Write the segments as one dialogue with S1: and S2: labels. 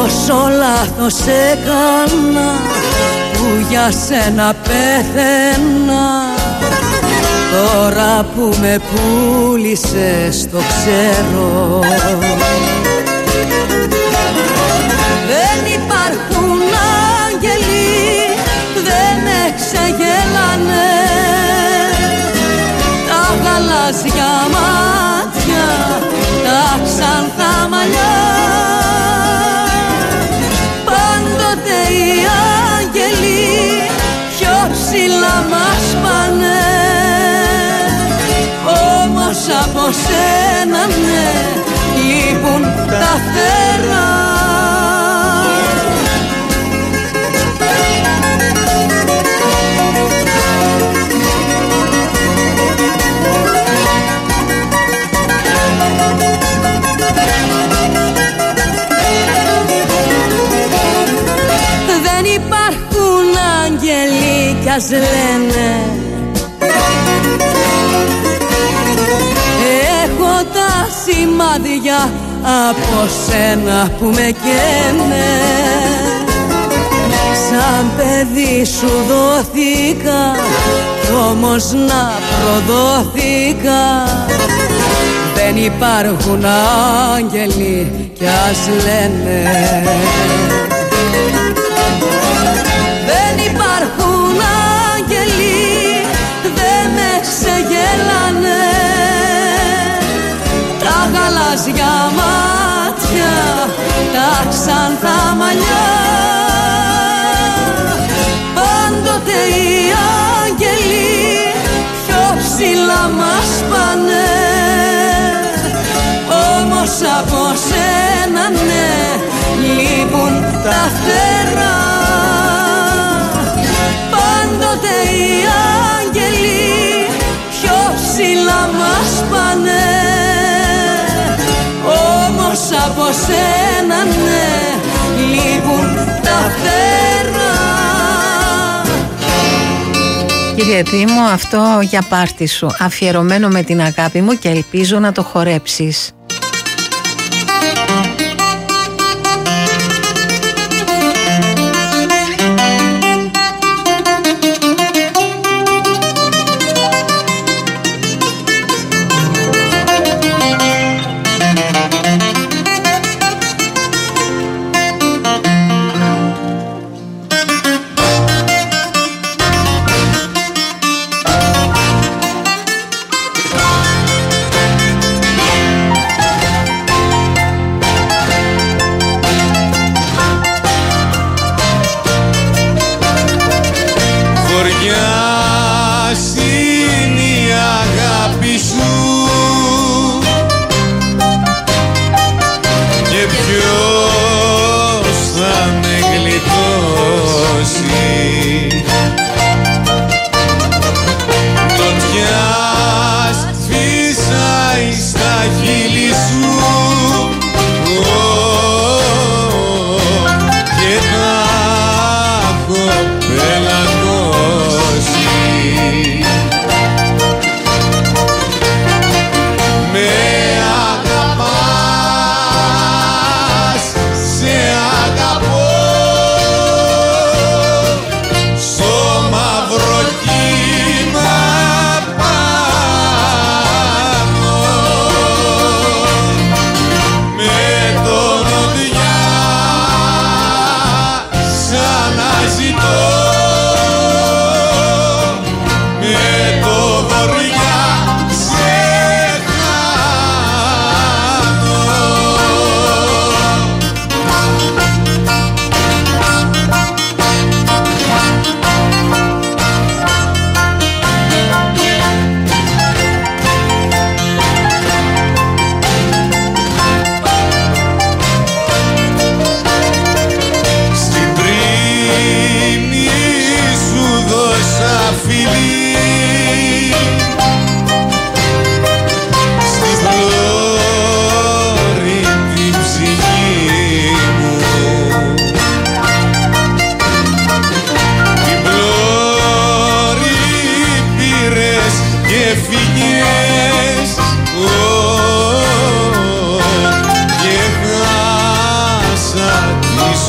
S1: πόσο λάθος έκανα που για σένα πέθαινα. Τώρα που με πούλησες το ξέρω. Δεν υπάρχουν άγγελοι, δεν με ξεγέλανε τα γαλάζια μάτια, τα ξανθά μαλλιά. Πάντοτε οι άγγελοι πιο ψηλά μας πάνε, όμως από σένα ναι, λείπουν τα φτερά. Δεν υπάρχουν άγγελοι κι ας λένε έχω τα σημάδια από σένα που με καίνε. Σαν παιδί σου δόθηκα κι όμως να προδόθηκα. Δεν υπάρχουν άγγελοι κι ας λένε. Δεν υπάρχουν άγγελοι, δεν με ξεγέλανε τα γαλάζια μάτια, τα ξανθά μαλλιά. Πάντοτε οι άγγελοι πιο ψηλά μας πάνε, όμως από σένα ναι, λείπουν τα φτερά. Πάντοτε οι άγγελοι πιο ψηλά μας πάνε, όμως από σένα ναι, λείπουν τα φτερά.
S2: Κύριε Δήμο, αυτό για πάρτι σου, αφιερωμένο με την αγάπη μου και ελπίζω να το χορέψεις.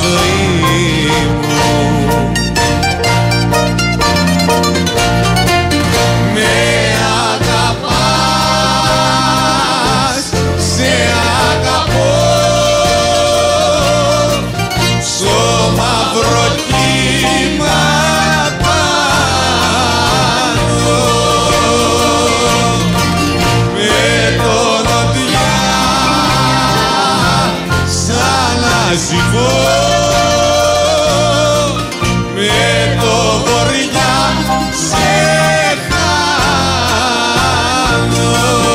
S1: ζωή μου. Με αγαπάς, σε αγαπώ, στο μαύρο κύμα πάνω, με τον οδιά σαν να ζυγώ, με το βοριά σε χάνω.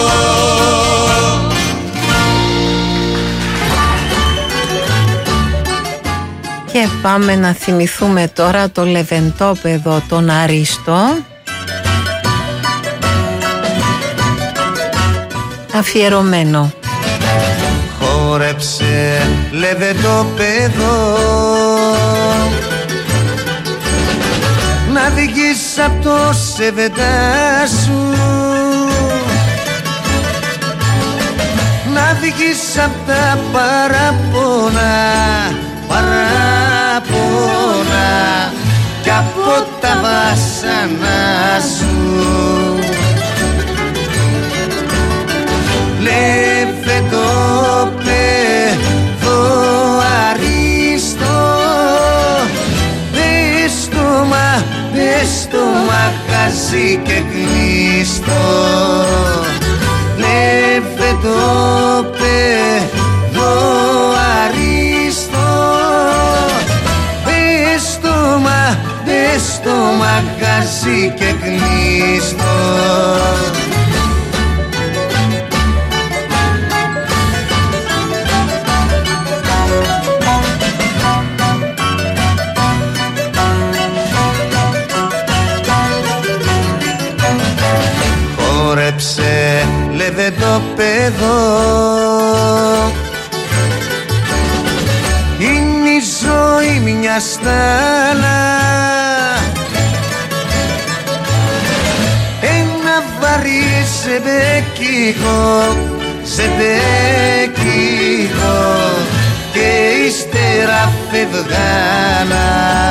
S2: Και πάμε να θυμηθούμε τώρα το Λεβεντόπεδο τον Αρίστο. Αφιερωμένο.
S1: Χόρεψε Λεβεντόπεδο να βγεις απ' το σεβεντά σου, να βγεις απ' τα παραπονά, παράπονα κι από τα βάσανα σου. Λεβεντόπεδο Αρίστο, πες το μαγαζί και κλείστο. Λεβεντόπεδο Αρίστο, πες το μαγαζί και κλείστο. Χόρεψε Λεβεντόπεδο, είναι η ζωή μια στάλα, ένα βαρύ ζεμπέκικο και ύστερα φευγάλα.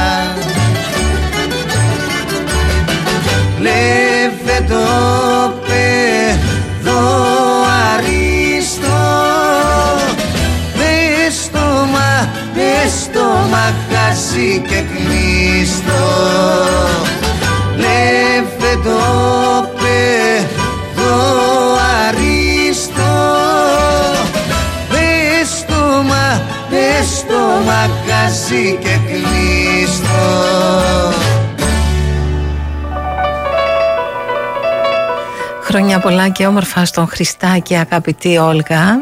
S1: Λεβεντόπεδο Αρίστο, πες το μαγαζί και κλείστο. Λεβεντόπεδο Αρίστο, πες το μαγαζί και κλείστο.
S2: Χρόνια πολλά και όμορφα στον Χριστάκη, αγαπητή Όλγα.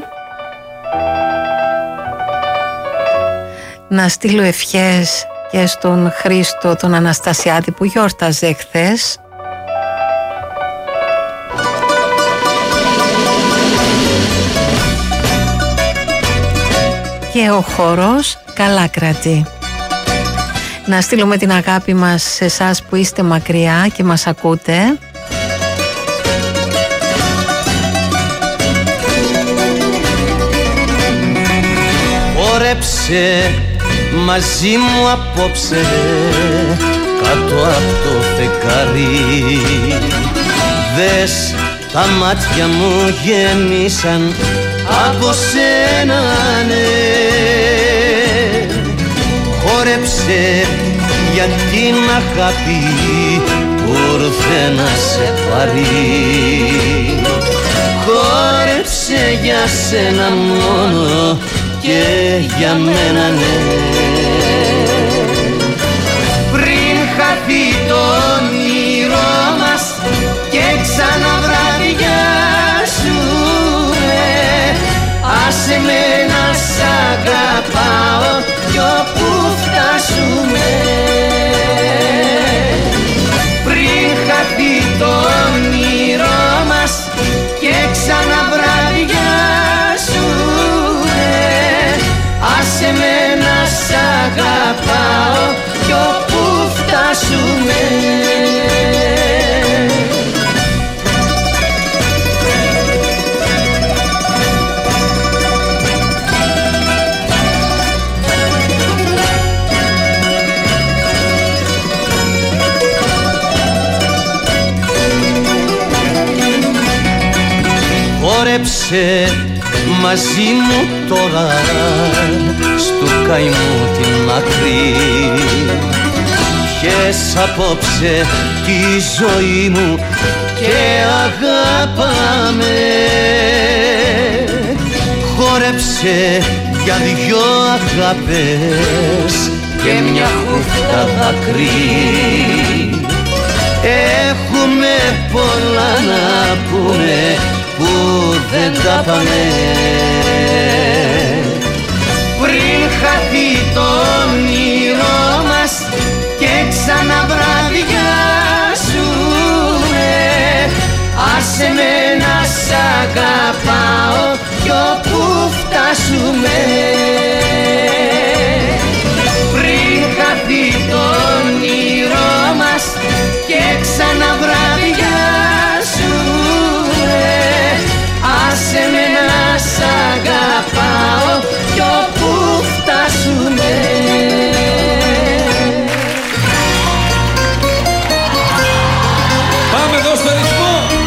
S2: Να στείλω ευχές και στον Χρήστο τον Αναστασιάδη που γιόρταζε χθες. Και ο χορός καλά κρατεί. Να στείλουμε την αγάπη μας σε εσάς που είστε μακριά και μας ακούτε.
S1: Χόρεψε μαζί μου απόψε κάτω από το φεγγάρι. Δες τα μάτια μου γέμισαν από σένα, ναι. Χόρεψε για την αγάπη που ήρθε να σε πάρει. Χόρεψε για σένα μόνο και για μένα, ναι. Πριν χαθεί το όνειρό μας και ξαναβραδιάσουμε, άσε με να σ' αγαπάω κι όπου φτάσουμε. Πριν χαθεί το όνειρό μας και ξαναβραδιάσουμε, άσε με να σ' Απόψε μαζί μου τώρα στου καημού την άκρη. Πιες απόψε τη ζωή μου και αγάπαμε. Χόρεψε για δυο αγάπες και μια χούφτα δάκρυ. Έχουμε πολλά να πούμε που δεν τα πάμε. Πριν χαθεί το όνειρό μας και ξαναβραδιάσουμε, άσε με να σ' αγαπάω κι όπου φτάσουμε. Πριν χαθεί το όνειρό μας και ξαναβραδιάσουμε, άσε με να σ' αγαπάω κι όπου φτάσουμε.
S3: Πάμε εδώ στο ρυθμό.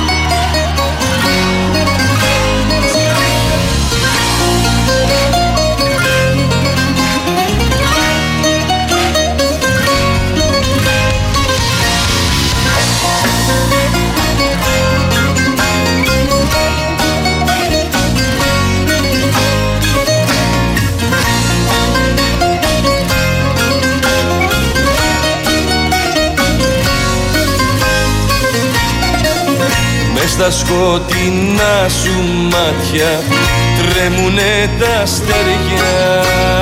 S3: Στα σκοτεινά σου μάτια τρέμουνε τα αστέρια.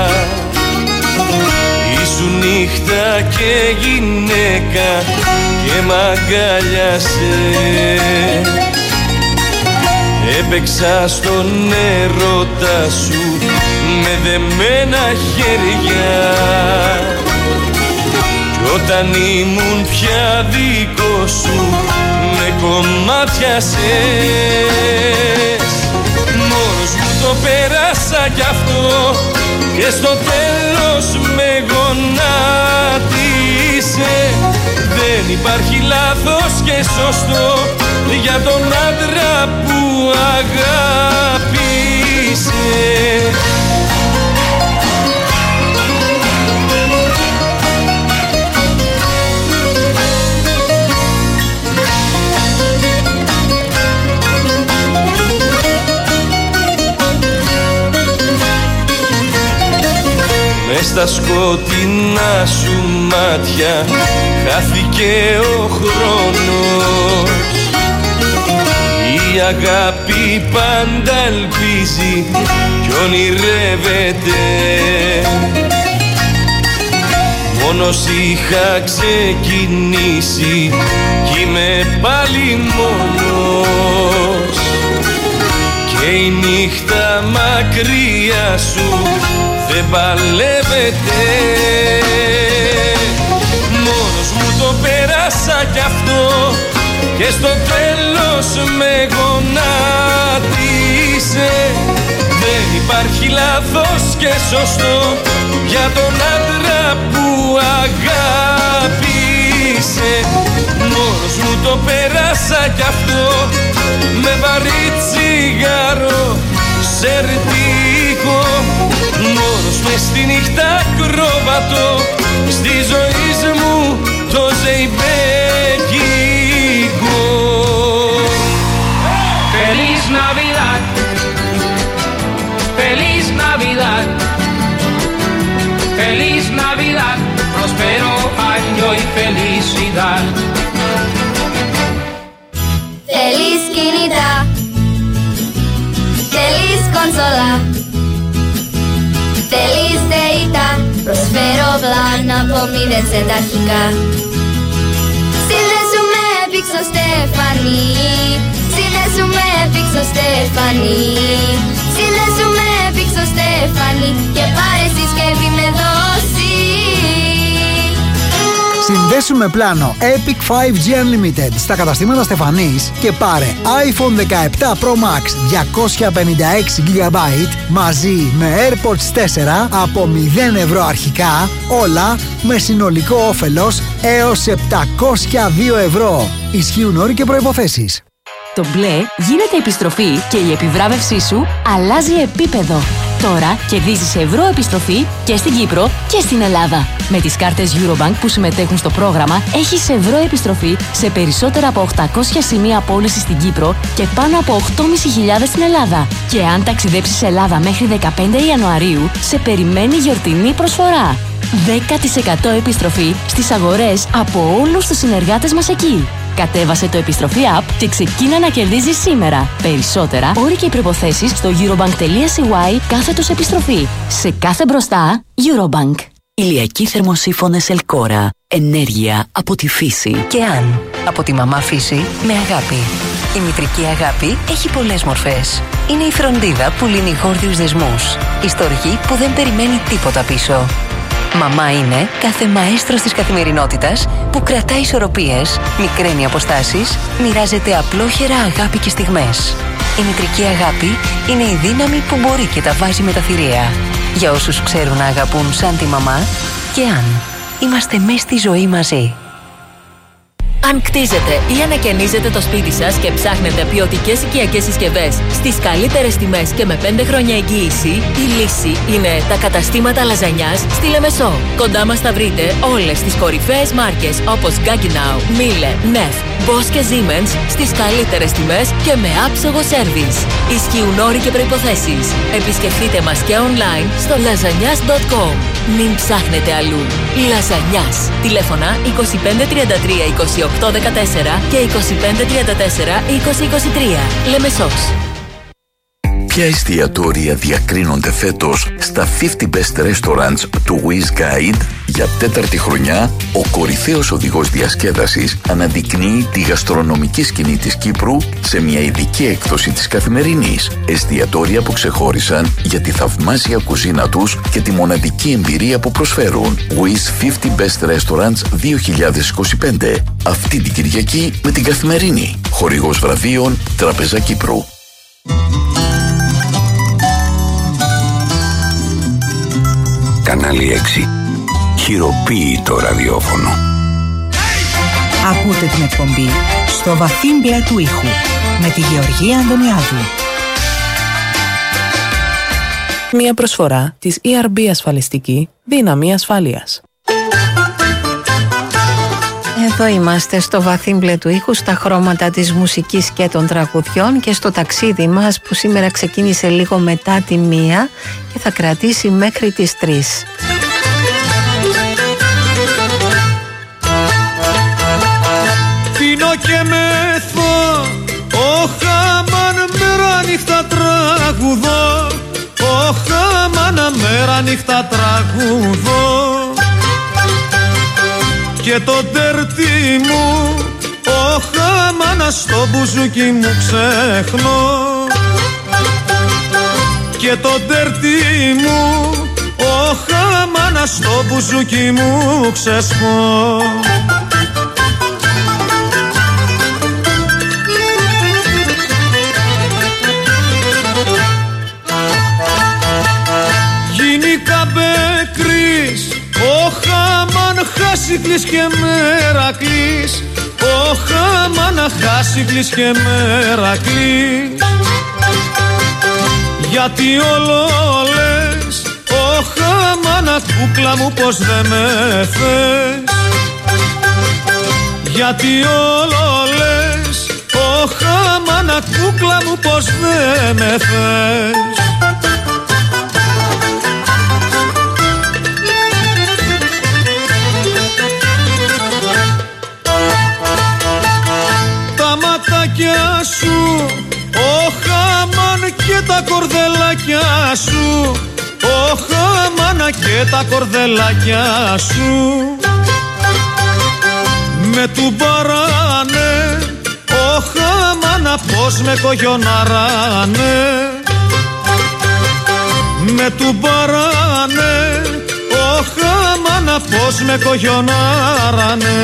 S3: Ήσουν νύχτα και γυναίκα και μ' αγκάλιασες. Έπαιξα στον έρωτα σου με δεμένα χέρια κι όταν ήμουν πια δικό σου με κομμάτιασες. Μόνος μου το πέρασα κι αυτό και στο τέλος με γονάτισε. Δεν υπάρχει λάθος και σωστό για τον άντρα που αγάπησε. Μες στα σκοτεινά σου μάτια χάθηκε ο χρόνος. Η αγάπη πάντα ελπίζει κι ονειρεύεται. Μόνος είχα ξεκινήσει κι είμαι πάλι μόνος. Και η νύχτα μακριά σου δεν παλεύεται. Μόνος μου το πέρασα κι αυτό και στο τέλος με γονάτισε. Δεν υπάρχει λάθος και σωστό για τον άντρα που αγάπησε. Μόνος μου το πέρασα κι αυτό με βαρύ τσιγάρο σερτίκο. Μόνος μες στη νύχτα κρόβατο στη ζωή μου το ζεϊμπέκικο.
S4: Feliz Navidad, Feliz Navidad, Feliz Navidad, próspero año y felicidad.
S5: Feliz Quinita, Feliz Consola, Feliz Deita, prospero blana pomínense τα αρχικά. Συνδέσουμε πίξω Στεφανή, συνδέσουμε πίξω Στεφανή, συνδέσουμε πίξω Στεφανή και πάρε συσκευή με δόση.
S6: Συνδέσουμε πλάνο Epic 5G Unlimited στα καταστήματα Στεφανής και πάρε iPhone 17 Pro Max 256GB μαζί με AirPods 4 από 0 ευρώ αρχικά, όλα με συνολικό όφελος έως 702 ευρώ. Ισχύουν όροι και προϋποθέσεις.
S7: Το μπλε γίνεται επιστροφή και η επιβράβευσή σου αλλάζει επίπεδο. Τώρα κερδίζεις ευρώ επιστροφή και στην Κύπρο και στην Ελλάδα. Με τις κάρτες Eurobank που συμμετέχουν στο πρόγραμμα έχεις ευρώ επιστροφή σε περισσότερα από 800 σημεία πώλησης στην Κύπρο και πάνω από 8.500 στην Ελλάδα. Και αν ταξιδέψεις Ελλάδα μέχρι 15 Ιανουαρίου, σε περιμένει γιορτινή προσφορά. 10% επιστροφή στις αγορές από όλους τους συνεργάτες μας εκεί. Κατέβασε το επιστροφή app και ξεκίνα να κερδίζεις σήμερα. Περισσότερα, όροι και προϋποθέσεις στο eurobank.cy/επιστροφή. Σε κάθε μπροστά, Eurobank.
S8: Ηλιακοί θερμοσύφωνες Ελκόρα. Ενέργεια από τη φύση.
S9: Και αν από τη μαμά φύση με αγάπη. Η μητρική αγάπη έχει πολλές μορφές. Είναι η φροντίδα που λύνει γόρδιους δεσμούς. Η στοργή που δεν περιμένει τίποτα πίσω. Μαμά είναι κάθε μαέστρος της καθημερινότητας που κρατάει ισορροπίες, μικραίνει αποστάσεις, μοιράζεται απλόχερα αγάπη και στιγμές. Η μητρική αγάπη είναι η δύναμη που μπορεί και τα βάζει με τα θηρία. Για όσους ξέρουν να αγαπούν σαν τη μαμά, και αν είμαστε μέσα στη ζωή μαζί.
S10: Αν κτίζετε ή ανακαινίζετε το σπίτι σας και ψάχνετε ποιοτικές οικιακές συσκευές στις καλύτερες τιμές και με 5 χρόνια εγγύηση, η λύση είναι τα καταστήματα λαζανιάς στη Λεμεσό. Κοντά μας θα βρείτε όλες τις κορυφαίες μάρκες όπως Gaggenau, Miele, Neff, Bosch και Siemens στις καλύτερες τιμές και με άψογο σέρβις. Ισχύουν όροι και προϋποθέσεις. Επισκεφτείτε μας και online στο lasagnas.com. Μην ψάχνετε αλλού. Λαζανιάς. Τηλέφωνα 2533 2814 και 2534 2023. Λεμεσός.
S11: Ποια εστιατόρια διακρίνονται φέτος στα 50 Best Restaurants του Wiz Guide? Για 4η χρονιά, ο κορυφαίος οδηγός διασκέδασης αναδεικνύει τη γαστρονομική σκηνή της Κύπρου σε μια ειδική έκδοση της Καθημερινής. Εστιατόρια που ξεχώρισαν για τη θαυμάσια κουζίνα τους και τη μοναδική εμπειρία που προσφέρουν. Wiz 50 Best Restaurants 2025. Αυτή την Κυριακή με την Καθημερινή. Χορηγός βραβείων Τραπεζα Κύπρου.
S12: Κανάλι 6. Χειροποίητο ραδιόφωνο.
S13: Ακούτε την εκπομπή στο βαθύ μπλε του ήχου με τη Γεωργία Αντωνιάδου.
S14: Μια προσφορά της ERB Ασφαλιστική, δύναμη ασφάλειας.
S2: Εδώ είμαστε στο βαθύ μπλε του ήχου, στα χρώματα της μουσικής και των τραγουδιών και στο ταξίδι μας που σήμερα ξεκίνησε λίγο μετά τη 1 και θα κρατήσει μέχρι τις 3.
S3: Πίνω και μεθώ, όχαμαν μέρα νύχτα τραγουδώ, όχαμαν μέρα νύχτα τραγουδώ. Και το τερτί μου, όχαμανα στο μπουζούκι μου ξεχνώ. Και το τερτί μου, όχαμανα στο μπουζούκι μου ξεχνώ. Γίνηκα μπεκρής, όχαμαν χάσικλης και μερακλής, όχαμαν χάσικλης και μερακλής. Γιατί όλο λες, όχαμαν κούκλα μου πως δεν με θες. Γιατί όλο λες, όχαμαν κούκλα μου πως δεν με θες. Σου, όχαμαν και τα κορδελάκια σου, όχαμαν και τα κορδελάκια σου. Με του μπαράνε, όχαμαν πως με κογιοναράνε. Με του μπαράνε, όχαμαν πως με κογιοναράνε.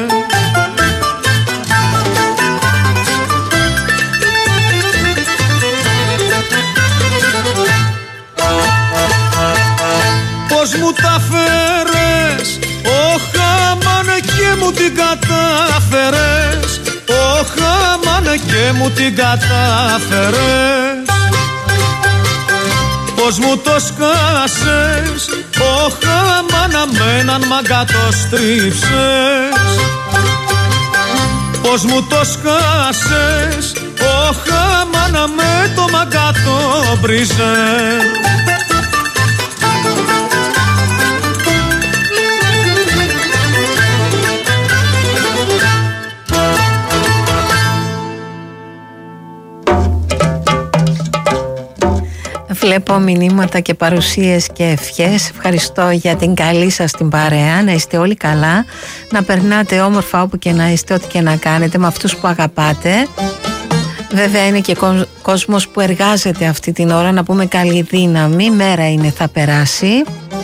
S3: Πώς μου τα φέρες, όχαμαν και μου την κατάφερες, Μάνα και μου την κατάφερες. Πώς μου το σκάσες, μάνα με έναν μαγκά το στρίψες. Πώς μου το σκάσες, μάνα με το μαγκά το μπριζες.
S2: Βλέπω μηνύματα και παρουσίες και ευχές. Ευχαριστώ για την καλή σας την παρέα. Να είστε όλοι καλά, να περνάτε όμορφα όπου και να είστε, ό,τι και να κάνετε με αυτούς που αγαπάτε. Βέβαια είναι και κόσμος που εργάζεται αυτή την ώρα. Να πούμε καλή δύναμη, μέρα είναι, θα περάσει.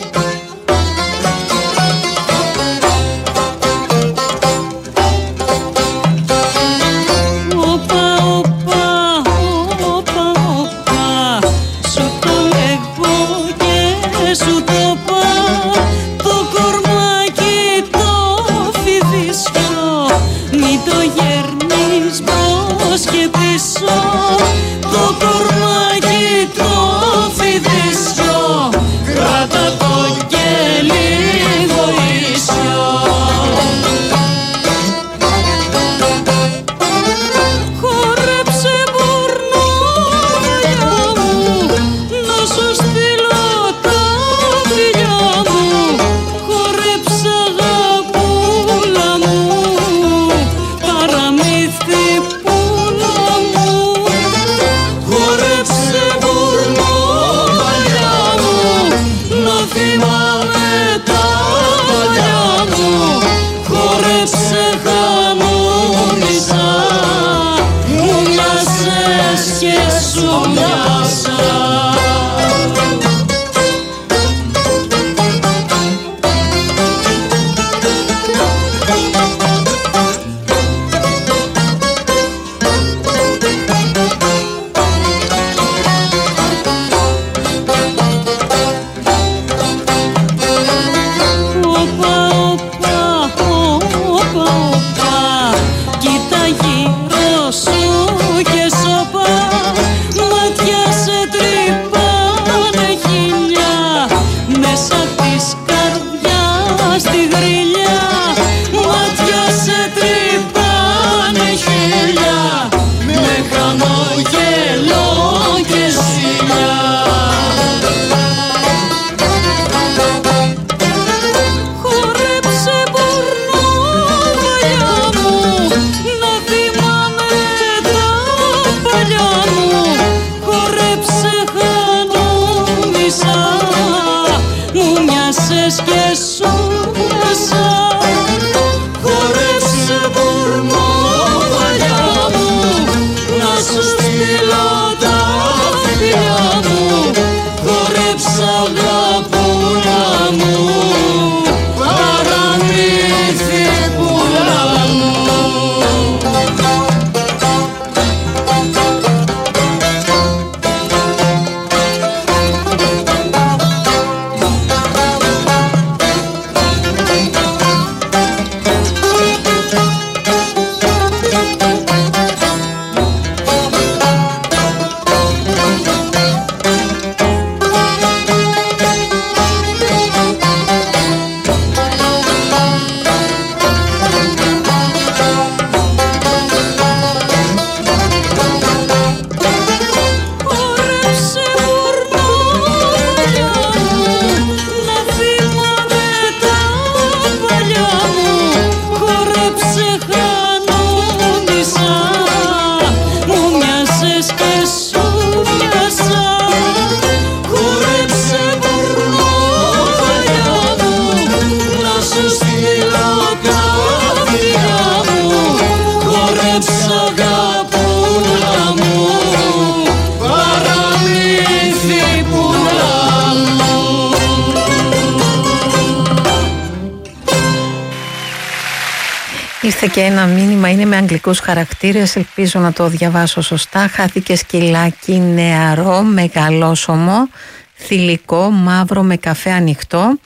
S2: Ήρθε και ένα μήνυμα, είναι με αγγλικούς χαρακτήρες, ελπίζω να το διαβάσω σωστά. Χάθηκε σκυλάκι νεαρό, μεγαλόσωμο, θηλυκό, μαύρο με καφέ ανοιχτό.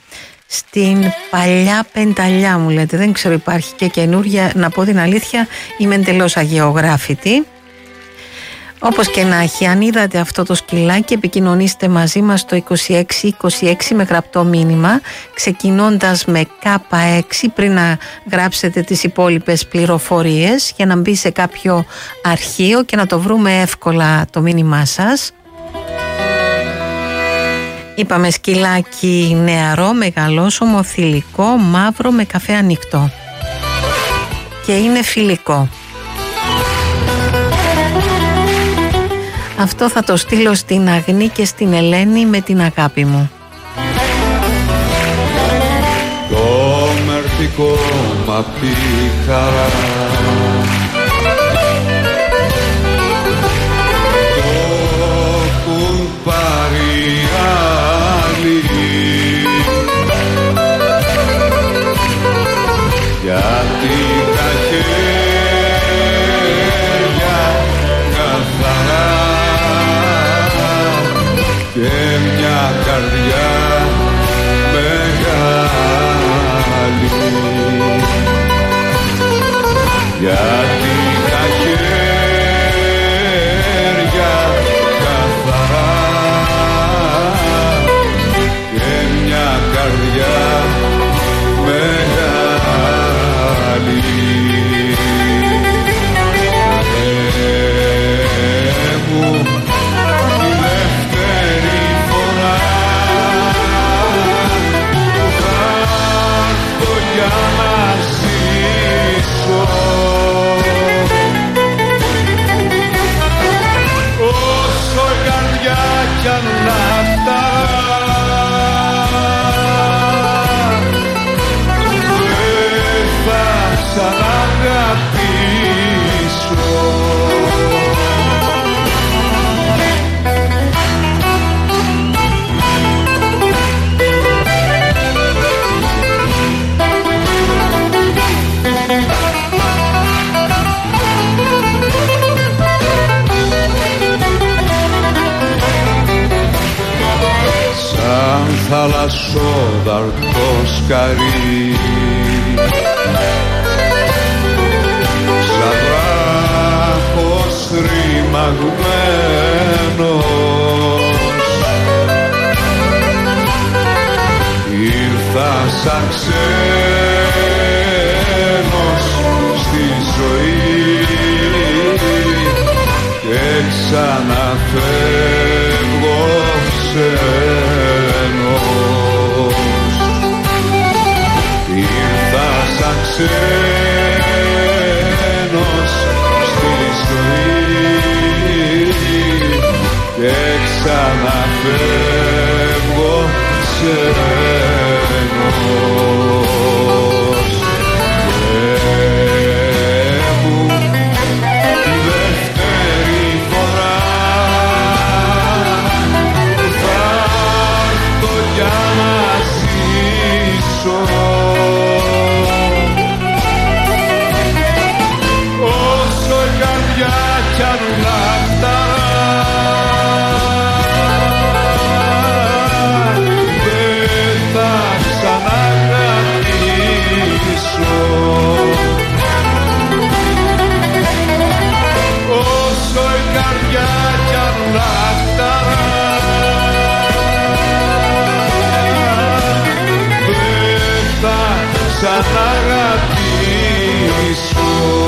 S2: στην παλιά Πενταλιά μου λέτε, δεν ξέρω υπάρχει και καινούρια, να πω την αλήθεια είμαι εντελώς αγεωγράφητη. Όπως και να έχει, αν είδατε αυτό το σκυλάκι επικοινωνήστε μαζί μας το 2626 με γραπτό μήνυμα ξεκινώντας με K6 πριν να γράψετε τις υπόλοιπες πληροφορίες για να μπει σε κάποιο αρχείο και να το βρούμε εύκολα το μήνυμά σας. Είπαμε σκυλάκι νεαρό, μεγαλόσωμο, θηλυκό, μαύρο με καφέ ανοιχτό και είναι φιλικό. Αυτό θα το στείλω στην Αγνή και στην Ελένη με την αγάπη μου.
S15: Το μερτικό μ' απ' τη χαρά το έχουν πάρει άλλοι γιατί τα χέρια καθαρά και μια καρδιά μεγάλη γιατί τα χέρια καθαρά και μια καρδιά μεγάλη. Θαλασσόδαρτο σκαρί σαν βράχος ρημαγμένος ήρθα σαν ξένος στη ζωή και ξαναφεύγω ήρθα σαν ξένος στη ζωή και ξαναφεύγω ξένος. Δεύτερη φορά θα έρθω για να ζήσω όσο η καρδιά κι αν δεν θα ξαναγαπήσω όσο η καρδιά κι αν δεν θα ξαναγαπήσω.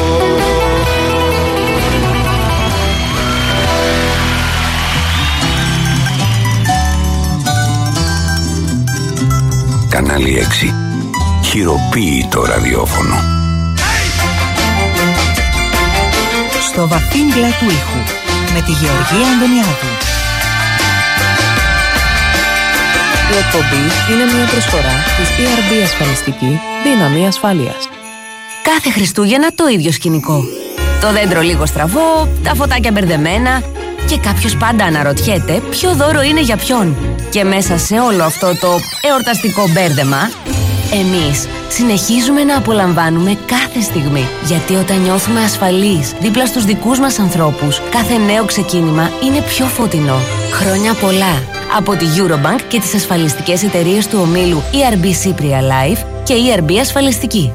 S12: Κανάλι 6. Χειροποίητο ραδιόφωνο.
S13: Στο βαθύ μπλε του ήχου με τη Γεωργία Αντωνιάδου.
S14: Η εκπομπή είναι μια προσφορά της ERB Ασφαλιστική Δύναμη Ασφάλειας.
S16: Κάθε Χριστούγεννα το ίδιο σκηνικό. Το δέντρο λίγο στραβό, τα φωτάκια μπερδεμένα και κάποιος πάντα αναρωτιέται ποιο δώρο είναι για ποιον. Και μέσα σε όλο αυτό το εορταστικό μπέρδεμα, εμείς συνεχίζουμε να απολαμβάνουμε κάθε στιγμή. Γιατί όταν νιώθουμε ασφαλείς δίπλα στους δικούς μας ανθρώπους, κάθε νέο ξεκίνημα είναι πιο φωτεινό. Χρόνια πολλά από τη Eurobank και τις ασφαλιστικές εταιρείες του ομίλου ERB Cypria Life και ERB Ασφαλιστική.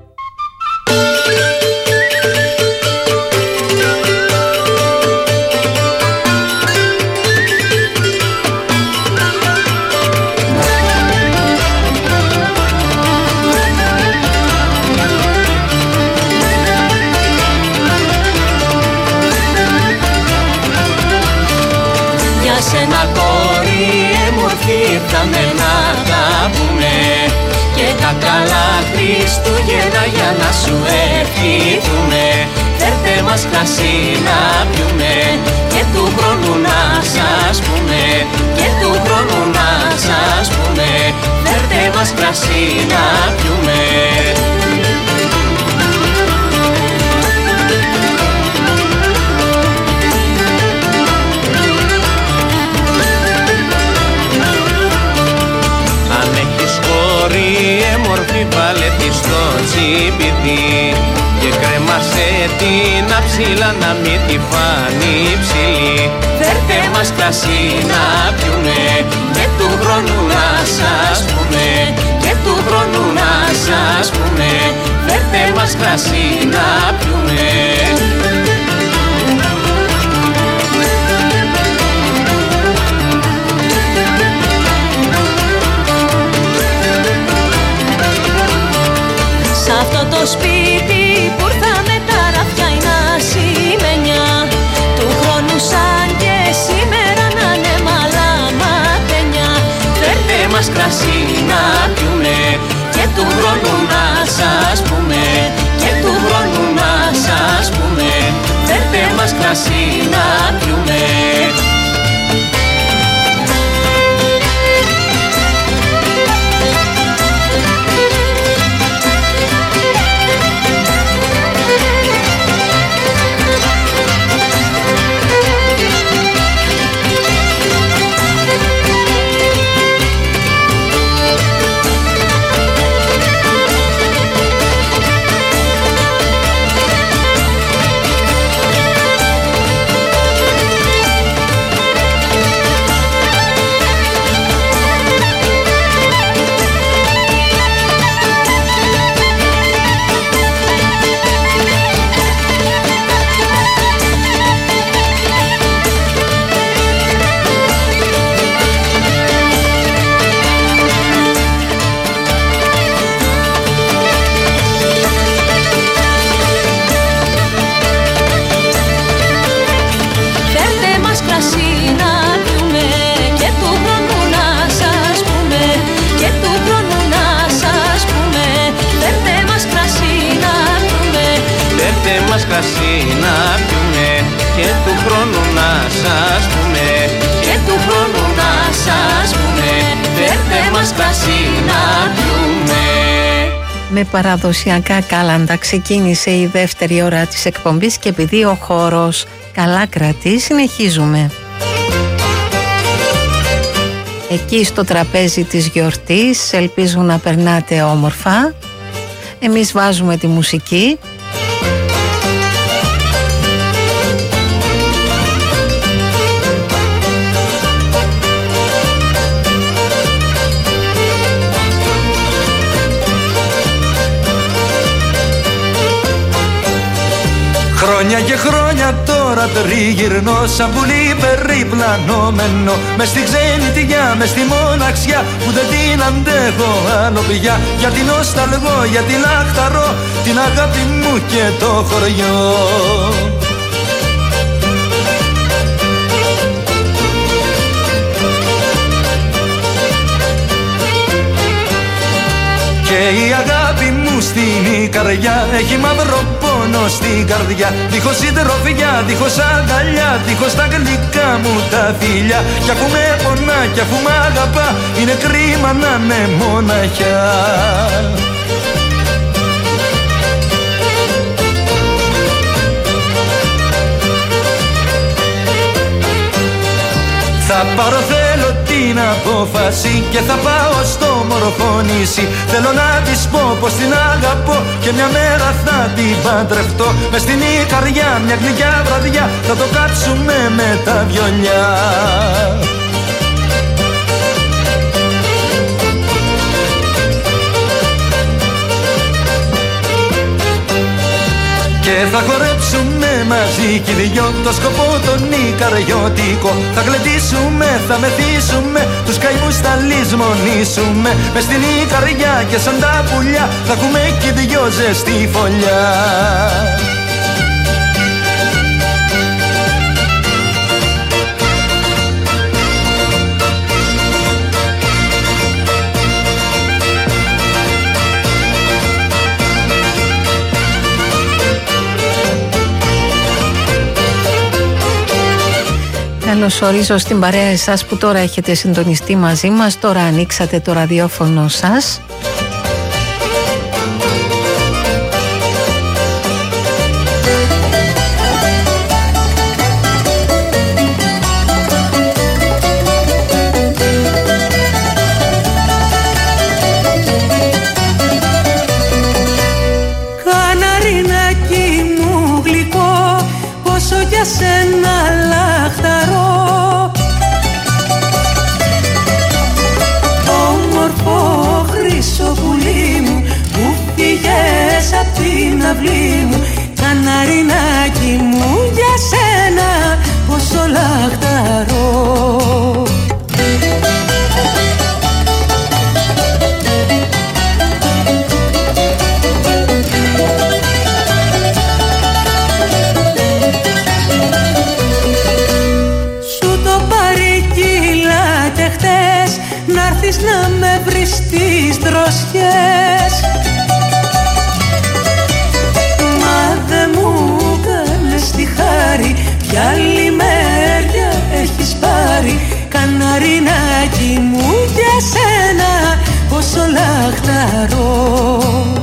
S1: Σένα κόρη έμορφη ήρθαμε να τα πούμε και τα καλά Χριστούγεννα για να σου ευχηθούμε. Φέρτε μας κρασί να πιούμε και του χρόνου να σας πούμε, και του χρόνου να σας πούμε. Φέρτε μας κρασί να πιούμε. Έμορφη βάλε τη στο τσιπιδί και κρέμασε την αψίλα να μην τη φάνει ψηλή. Φέρτε μας κρασί να πιούμε και του χρόνου να σας πούμε, και του χρόνου να σας πούμε. Φέρτε μας κρασί να πιούμε. Αυτό το σπίτι που ήρθαμε τα ραφιά είναι ασημένια, του χρόνου σαν και σήμερα να είναι μαλαματένια. Φέρτε μας κρασί να πιούμε και του χρόνου να σας πούμε, και του χρόνου να σας πούμε. Φέρτε μας κρασί να πιούμε. Κρασί να πιούμε και του χρόνου να σας πούμε, και του χρόνου να σας πούμε. Φέρτε μας κρασί να πιούμε.
S2: Με παραδοσιακά κάλαντα ξεκίνησε η δεύτερη ώρα της εκπομπής και επειδή ο χώρος καλά κρατεί, συνεχίζουμε. Εκεί στο τραπέζι της γιορτής ελπίζω να περνάτε όμορφα. Εμείς βάζουμε τη μουσική.
S3: Χρόνια και χρόνια τώρα τριγυρνώ σαν πουλί περιπλανόμενο, μες στη ξενιτιά, μες στη μοναξιά που δεν την αντέχω άλλο πια. Γιατί νοσταλγώ, γιατί λαχταρώ την αγάπη μου και το χωριό. Και η αγάπη μου στην καρδιά έχει μαύρο πόνο στην καρδιά. Δίχως συντροφιά, δίχως αγκαλιά, δίχως τα γλυκά μου τα φιλιά. Κι αφού με πονά, κι αφού μ' αγαπά, είναι κρίμα να είναι μοναχιά. Θα πάρω θέλω την απόφαση και θα πάω στο μορφωνήσι. Θέλω να της πω πως την αγαπώ και μια μέρα θα την παντρευτώ. Μες στην Ικαριά μια γλυκιά βραδιά θα το κάψουμε με τα βιολιά. θα χορέψουμε μαζί κι οι δυο το σκοπό τον ικαριωτικό. Θα γλεντήσουμε, θα μεθύσουμε, τους καημούς θα λησμονήσουμε. Μες στην Ικαριά και σαν τα πουλιά θα έχουμε κι οι δυο ζεστή φωλιά.
S2: Καλώς ορίζω στην παρέα εσάς που τώρα έχετε συντονιστεί μαζί μας. Τώρα ανοίξατε το ραδιόφωνο σας.
S17: Καναρινάκι μου γλυκό, πόσο για σένα λαχταρώ. Όμορφο χρυσό πουλί μου που πήγες απ' την αυλή μου. Καναρινάκι μου για σένα πόσο λαχταρώ. Να με βρεις στις δροσιές, μα δε μου κάνες τη χάρη, ποια άλλη μέρια έχεις πάρει. Καναρινάκι μου για σένα πόσο λαχταρώ.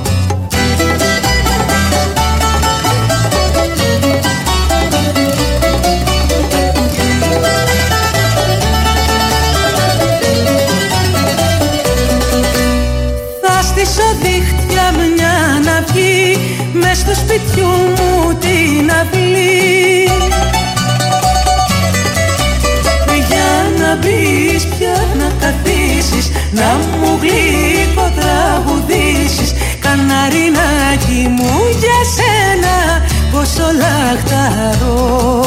S17: Δίχτυα μια ναυγή μες στο σπιτιού μου την αυλή, για να μπεις πια να καθίσεις, να μου γλυκό τραγουδήσεις. Καναρινάκι μου για σένα πόσο λαχταρώ.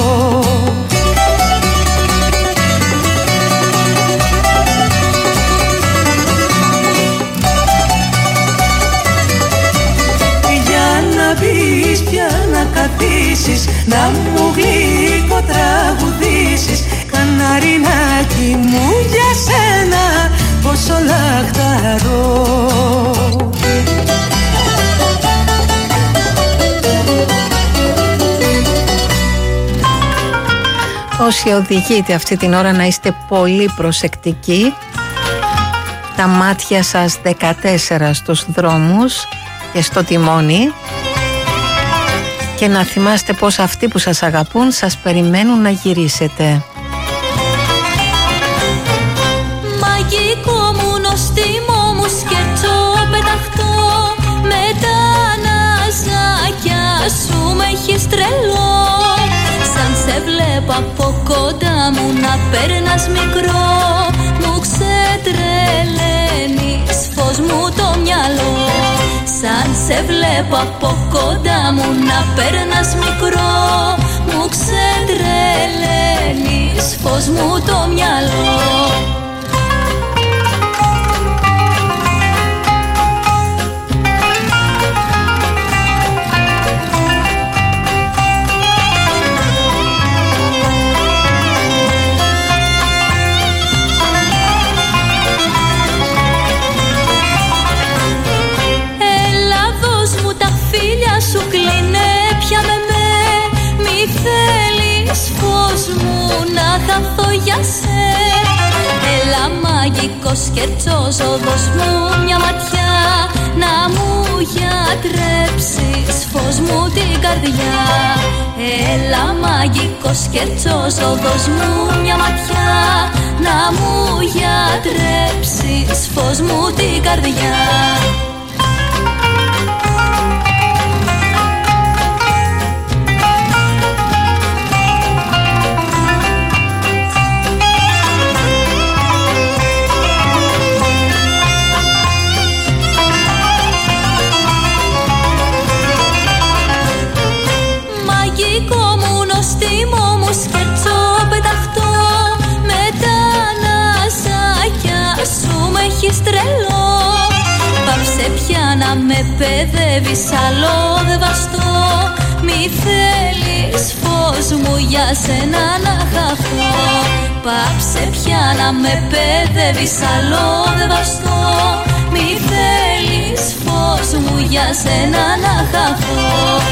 S17: Μπεις πια να καθίσεις, να μου γλυκό τραγουδήσεις. Καναρινάκι μου για σένα πόσο λαχταρώ.
S2: Όσοι οδηγείτε αυτή την ώρα να είστε πολύ προσεκτικοί, τα μάτια σας 14 στους δρόμους και στο τιμόνι, και να θυμάστε πως αυτοί που σας αγαπούν σας περιμένουν να γυρίσετε.
S18: Μαγικό μου νοστιμό μου σκερτσό πεταχτό, με τα ναζάκια σου με έχεις τρελό. Σαν σε βλέπω από κοντά μου να περνάς μικρό, μου ξετρελαίνεις φως μου το μυαλό. Σαν σε βλέπω από κοντά μου να περνάς μικρό, μου ξετρελαίνεις φως μου το μυαλό. Σου κλείνε πια με με, μη θέλεις φως μου να χαθώ για σε. Έλα μαγικός σκερτσός οδός μου μια ματιά, να μου γιατρέψεις φως μου την καρδιά. Έλα μαγικός σκερτσός οδός μου μια ματιά, να μου γιατρέψεις φως μου την καρδιά. πια να με παιδεύεις άλλο δεν βαστώ. Μη θέλεις φως μου για σένα να χαθώ. Πάψε πια να με παιδεύεις άλλο δεν βαστώ. Μη θέλεις φως μου για σένα να χαθώ.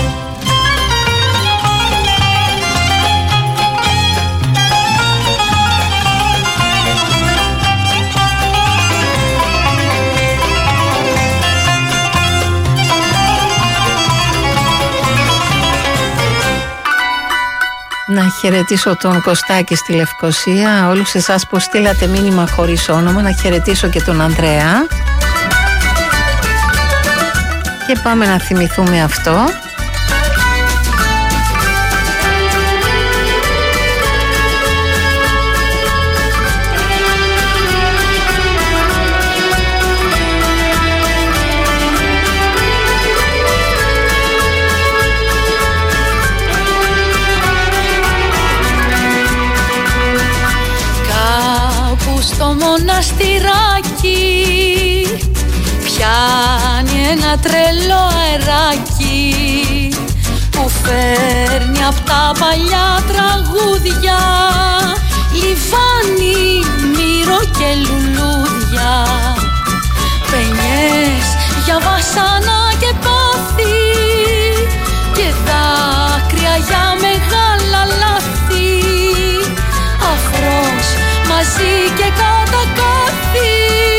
S2: Να χαιρετήσω τον Κωστάκη στη Λευκοσία, όλους εσάς που στείλατε μήνυμα χωρίς όνομα, να χαιρετήσω και τον Ανδρέα. Και πάμε να θυμηθούμε αυτό.
S18: Στο μοναστηράκι πιάνει ένα τρελό αεράκι που φέρνει απ' τα παλιά τραγούδια λιβάνι, μύρο και λουλούδια, παινιές για βασάνα και πάθη και δάκρυα για μεγάλα λάθη, αφρός μαζί και κατακάθι,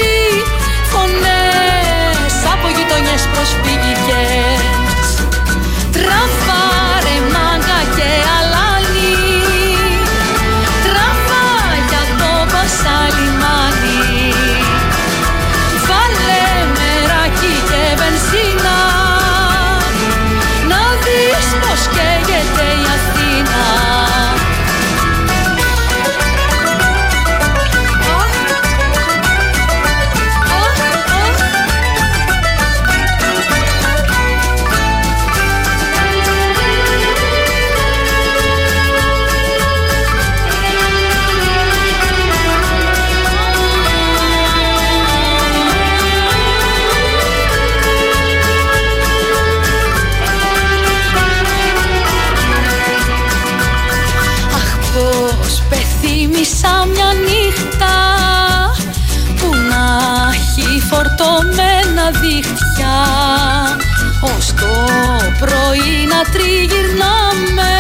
S18: φωνές από γειτονιές προσφυγικές. Τραβάρε μάγκα και αλάνι, τραβά για το πασαλιμάνι, βάλε μεράκι και βενζίνα, να δεις πως καίγεται η Αθήνα. Σαν μια νύχτα που να έχει φορτωμένα δίχτυα, ως το πρωί να τριγυρνάμε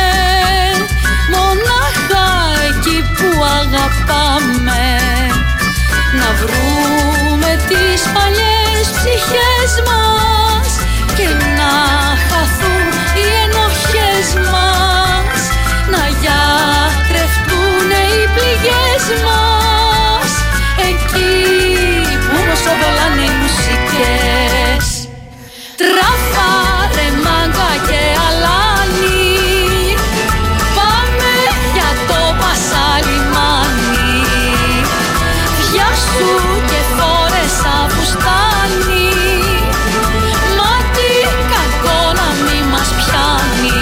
S18: μονάχα εκεί που αγαπάμε, να βρούμε τις παλιές ψυχές μας και να χαθούν οι ενοχές μας, να γιατρευτούνε οι πληγές μας εκεί που μοσοβολάνε οι μουσικές. Τραβάρε μάγκα και αλάνι, πάμε για το πασαλιμάνι, βιάσου και φόρεσα φουστάνι, μα τι κακό να μη μας πιάνει.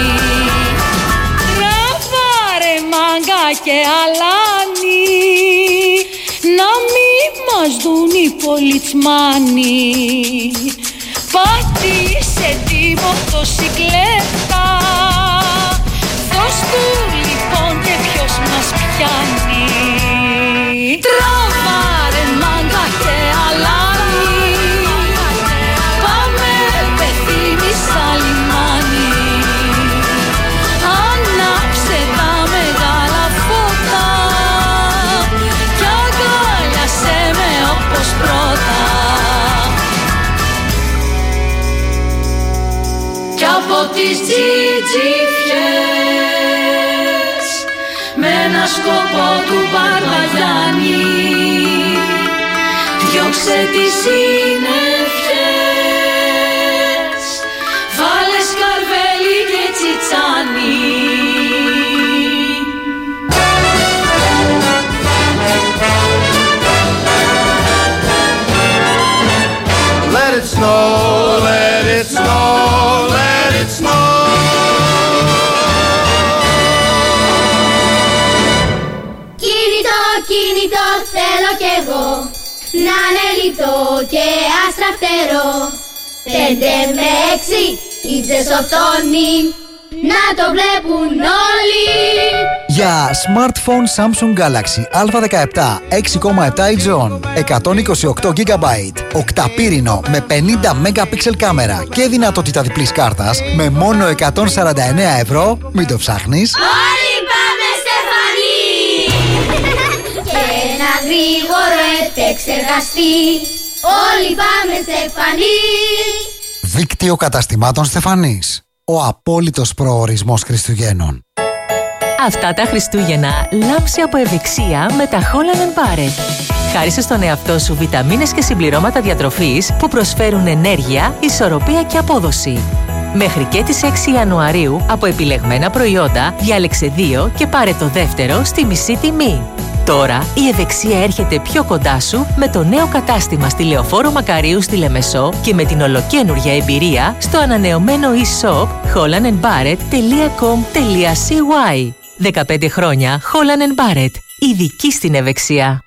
S18: Τραβάρε μάγκα και αλάνι, να μη μας δουν οι πολιτσμάνοι, πάτησε τη μοτοσικλέτα, δώσ' του λοιπόν και ποιος μας πιάνει. Τραβάρε μάγκα και αλάνι, πάμε παιδί μισά λιμάνι, ανάψε τα μεγάλα φώτα κι αγκάλιασέ με όπως πρώτα. Κι από τις τζιτζιφιές με ένα σκοπό του Μπαρμπαγιάννη διώξε τις συννεφιές, βάλε σκαρβέλι και τσιτσάνι.
S15: Let it snow, let it snow, let it snow.
S5: Κινητό, κινητό θέλω κι εγώ, να είναι λιτό και αστραφτερό. με 6 ίντσες οθόνη, να το βλέπουν όλοι.
S6: Για smartphone Samsung Galaxy A17 6,7 inch on 128 GB, οκταπύρινο με 50 MP κάμερα και δυνατότητα διπλής κάρτας με μόνο 149 ευρώ, μην το ψάχνεις.
S5: Όλοι πάμε Στεφανή! Και ένα γρήγορο επεξεργαστή. Όλοι πάμε Στεφανή!
S6: Δίκτυο καταστημάτων Στεφανής. Ο απόλυτος προορισμός Χριστουγέννων.
S10: Αυτά τα Χριστούγεννα λάμψε από ευεξία με τα Holland & Barrett. Χάρισε στον εαυτό σου βιταμίνες και συμπληρώματα διατροφής που προσφέρουν ενέργεια, ισορροπία και απόδοση. Μέχρι και τις 6 Ιανουαρίου από επιλεγμένα προϊόντα διάλεξε 2 και πάρε το δεύτερο στη μισή τιμή. Τώρα η ευεξία έρχεται πιο κοντά σου με το νέο κατάστημα στη Λεωφόρο Μακαρίου στη Λεμεσό και με την ολοκαίνουργια εμπειρία στο ανανεωμένο e-shop hollandandbarrett.com.cy. 15 χρόνια Holland & Barrett, ειδική στην ευεξία.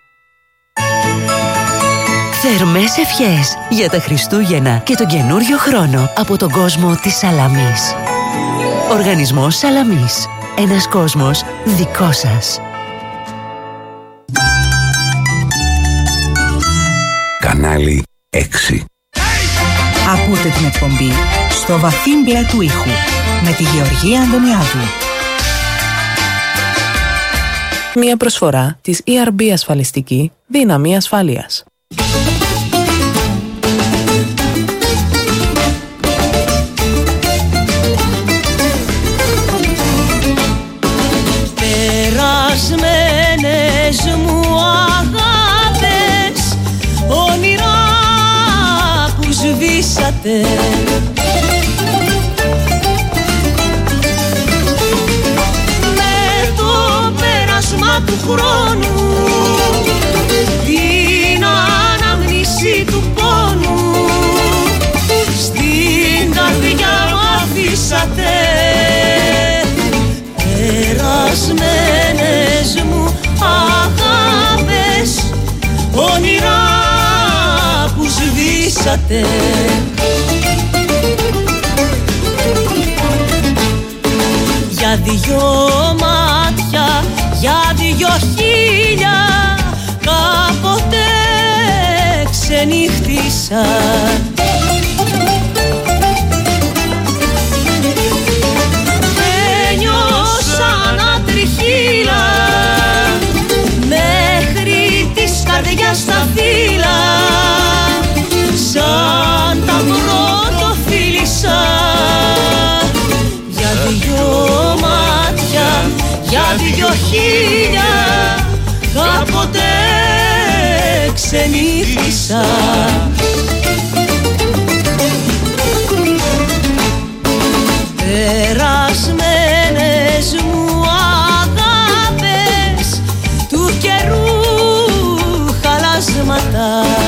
S8: Θερμές ευχές για τα Χριστούγεννα και τον καινούριο χρόνο από τον κόσμο της Σαλαμής. Οργανισμός Σαλαμής. Ένας κόσμος δικό σας.
S12: Κανάλι 6.
S13: Ακούτε την εκπομπή στο βαθύ μπλε του ήχου με τη Γεωργία Αντωνιάδου.
S14: Μία προσφορά της ERB ασφαλιστική, δύναμη ασφαλείας.
S17: Περασμένες μου αγάπες, όνειρα που σβήσατε, με το πέρασμα του χρόνου, την αναμνήση του πόνου, στην καρδιά μου αφήσατε. Περασμένες μου αγάπες, όνειρα που σβήσατε, για 2 μάτια, για 2 χίλια, κάποτε ξενύχτησα. Μέχρι της καρδιάς τα φύλλα, σαν τα πρώτο φίλησα, για 2 μάτια, για 2 χίλια, κάποτε ξενύχτησα. Περασμένες μου αγάπες, του καιρού χαλάσματα,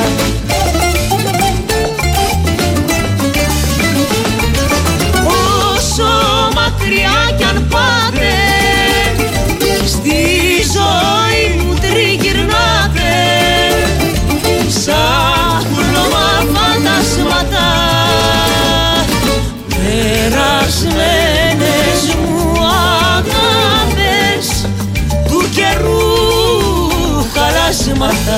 S17: όσο μακριά κι αν πάτε, στη ζωή μου τριγυρνάτε, σαν χλώμα φαντασμάτα. Περασμένες μου αγάπες, του καιρού χαλάσματα.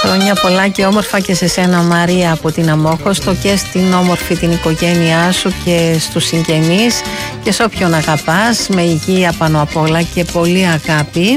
S2: Χρόνια πολλά και όμορφα και σε σένα Μαρία από την Αμόχωστο και στην όμορφη την οικογένειά σου και στους συγγενείς και σε όποιον αγαπάς, με υγεία πάνω απ' όλα και πολύ αγάπη.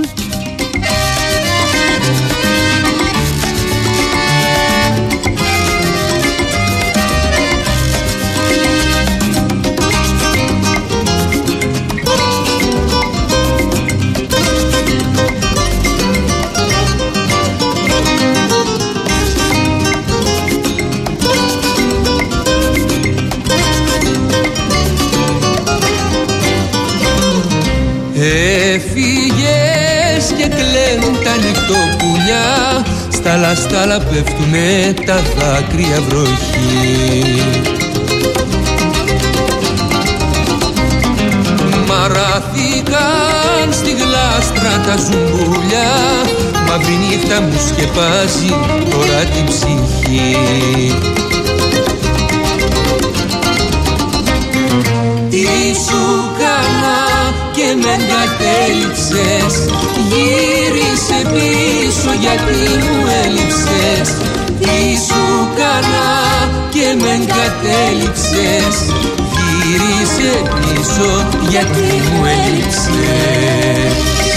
S19: Έφυγες και κλαίνουν τα νυχτοπουλιά, στα λαστάλα πέφτουνε τα δάκρυα βροχή. Μαράθηκαν στη γλάστρα τα ζουμπούλια, μαύρη νύχτα μου σκεπάζει τώρα την ψυχή. Τι σου κάνα και με εγκατέλειψες, γύρισε πίσω γιατί μου έλειψες. Τι σου κάνα και με εγκατέλειψες, γύρισε πίσω γιατί μου έλειψες.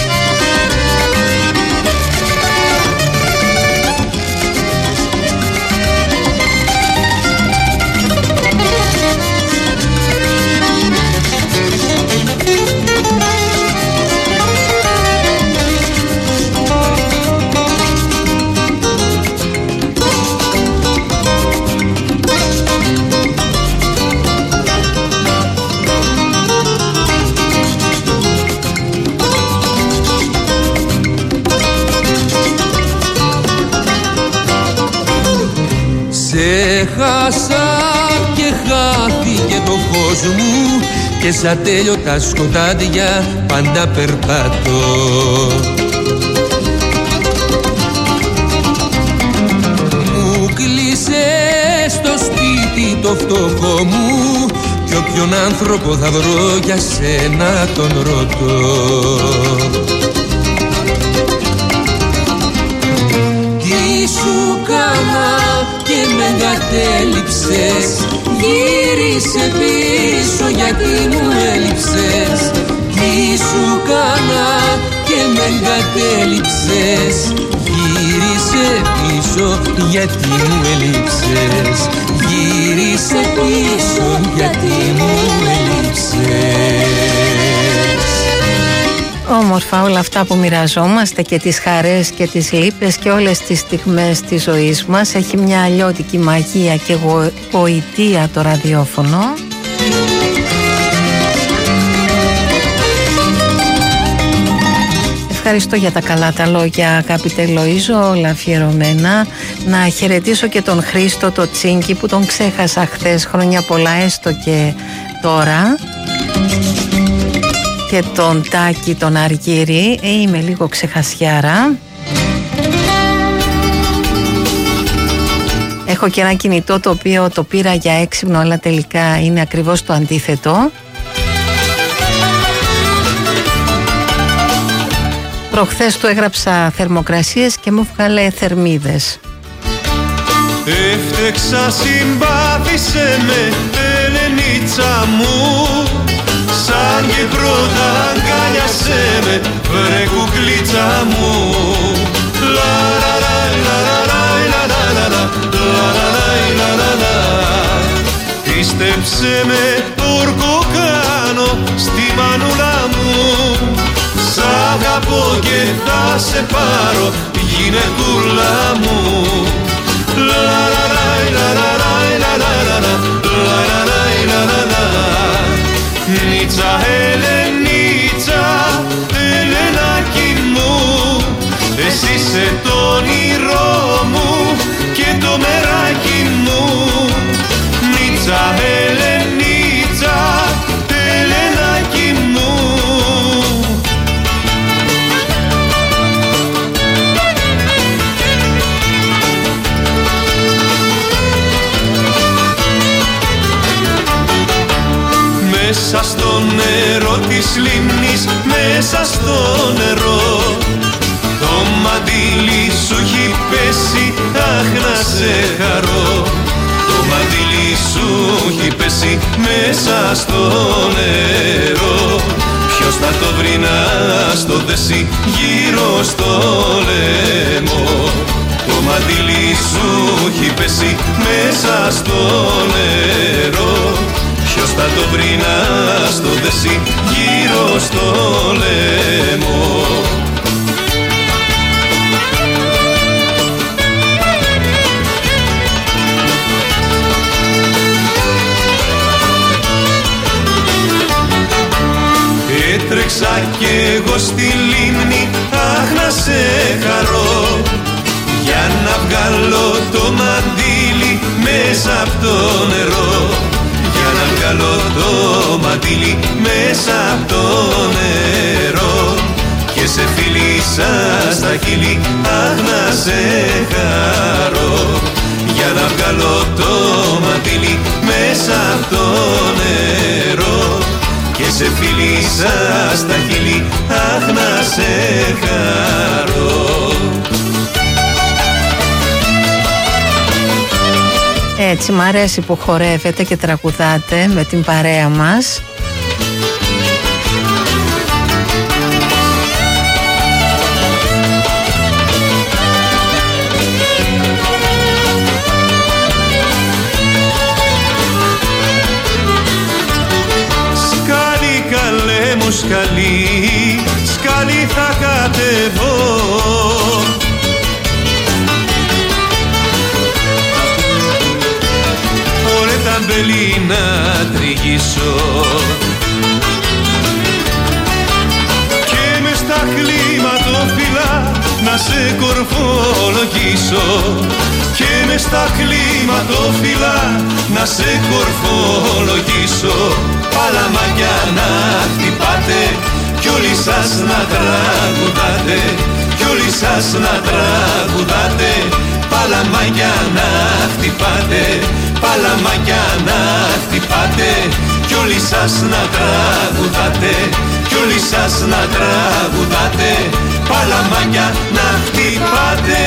S19: Σε χάσα και χάθηκε το φως μου και σαν τέλειωτα σκοτάδια πάντα περπατώ. Μου κλείσε στο σπίτι το φτωχό μου κι όποιον άνθρωπο θα βρω για σένα τον ρωτώ. Τι σου κάνα και με εγκατέλειψες, γύρισε πίσω γιατί μου έλειψες. Τι σου κάνα και με εγκατέλειψες, γύρισε πίσω γιατί μου έλειψες. Γύρισε πίσω γιατί μου έλειψες.
S2: Όμορφα όλα αυτά που μοιραζόμαστε και τις χαρές και τις λύπες και όλες τις στιγμές της ζωής μας. Έχει μια αλλιώτικη μαγεία και γοητεία το ραδιόφωνο. Ευχαριστώ για τα καλά τα λόγια, αγαπητέ Λοΐζο, όλα αφιερωμένα. Να χαιρετήσω και τον Χρήστο το Τσίνκι που τον ξέχασα χθες, χρόνια πολλά έστω και τώρα. Και τον Τάκη τον Αργύρη, είμαι λίγο ξεχασιάρα. Έχω και ένα κινητό το οποίο το πήρα για έξυπνο, αλλά τελικά είναι ακριβώς το αντίθετο. Προχθές του έγραψα θερμοκρασίες και μου βγάλε θερμίδες.
S3: Έφτεξα, συμπάθησε με, Ελενίτσα μου, σαν και πρώτα αγκάλιασέ με, βρε κουκλίτσα μου. Πίστεψε με, όρκο κάνω στη μανούλα μου, σ' αγαπώ και θα σε πάρω γυναικούλα μου. Νίτσα, Ελενίτσα, Ελενάκι μου, εσύ είσαι το όνειρό μου και το μεράκι μου. Νίτσα, Ελενίτσα, Ελενάκι μου. Μέσα στο νερό της λίμνης, μέσα στο νερό, το μαντίλι σου έχει πέσει αχ να σε χαρώ. Το μαντήλι σου έχει πέσει μέσα στο νερό. Ποιος θα το βρει να στο δέσει γύρω στο λαιμό. Το μαντήλι σου έχει πέσει μέσα στο νερό. Ποιος θα το βρει να στο δέσει γύρω στο λαιμό. Έτρεξα κι εγώ στη λίμνη, αχ να σε χαρώ, για να βγάλω το μαντήλι μέσα από το νερό. Για να βγάλω το μαντήλι μέσα από το νερό. Και σε φίλησα στα χείλη, αχ να σε χαρώ. Για να βγάλω το μαντήλι μέσα από το νερό. Και σε φίλησα στα χείλη, αχ να σε χαρώ.
S2: Έτσι μ' αρέσει που χορεύετε και τραγουδάτε με την παρέα μας.
S3: Σκάλι καλέ μου σκάλι, σκάλι θα κατεβώ. Τα μπελί να τριγίσω και μες στα κλίματοφυλλά να σε κορφολογήσω. Και μες στα κλίματοφυλλά να σε κορφολογήσω. Παλαμάκια να χτυπάτε κι όλοι σας να τραγουδάτε. Κι όλοι σας να τραγουδάτε. Παλαμάκια να χτυπάτε. Παλαμάκια να χτυπάτε. Κι όλοι σας να τραγουδάτε. Κι όλοι σας να τραγουδάτε. Παλαμάκια να χτυπάτε.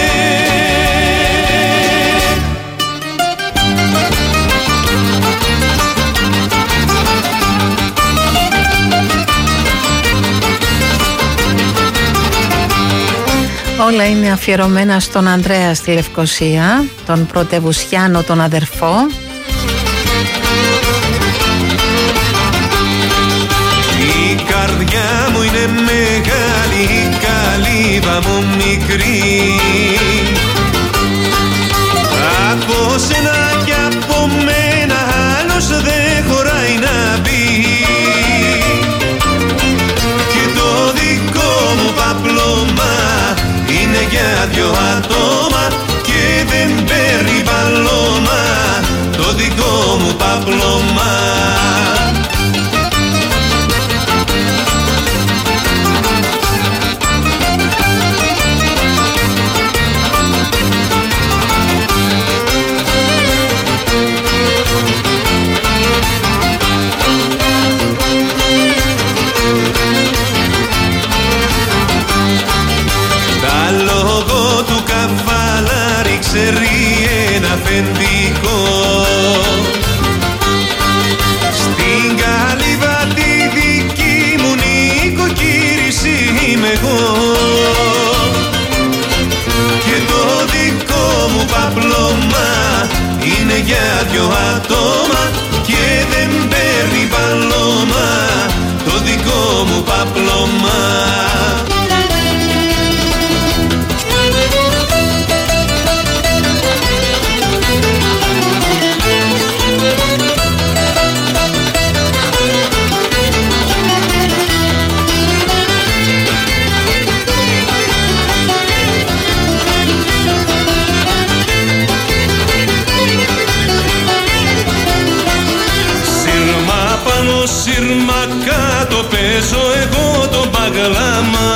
S2: Όλα είναι αφιερωμένα στον Ανδρέα στη Λευκοσία, τον πρωτευουσιάνο, τον αδερφό.
S3: Η καρδιά μου είναι μεγάλη, η καλύβα μου μικρή. Από σένα κι από μένα άλλος δεν χωράει να μπει. Και το δικό μου παπλώμα είναι για δυο άτομα και δεν παίρνει παλώμα το δικό μου παπλώμα. Ξέρει ένα αφεντικό στην καλύβα τη δική μου νοικοκύρηση είμαι εγώ. Και το δικό μου παπλώμα είναι για δυο άτομα και δεν παίρνει παλώμα το δικό μου παπλώμα. Σύρμα κάτω παίζω εγώ το μπαγλάμα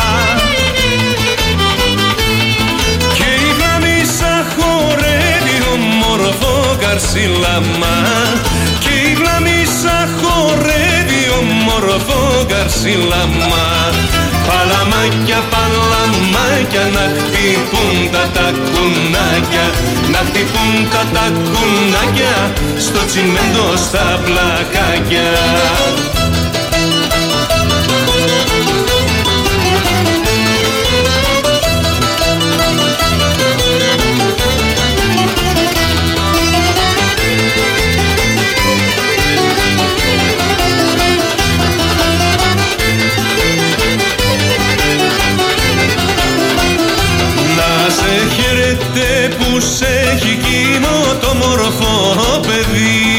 S3: και η βλαμίσα χορεύει όμορφο καρσιλάμα. Και η βλαμίσα χορεύει
S19: όμορφο καρσίλαμα. Παλαμάκια, παλαμάκια, να χτυπούν τα τακουνάκια, να χτυπούν τα τακουνάκια στο τσιμέντο στα πλακάκια. Που σε έχει εκείνο το μορφό παιδί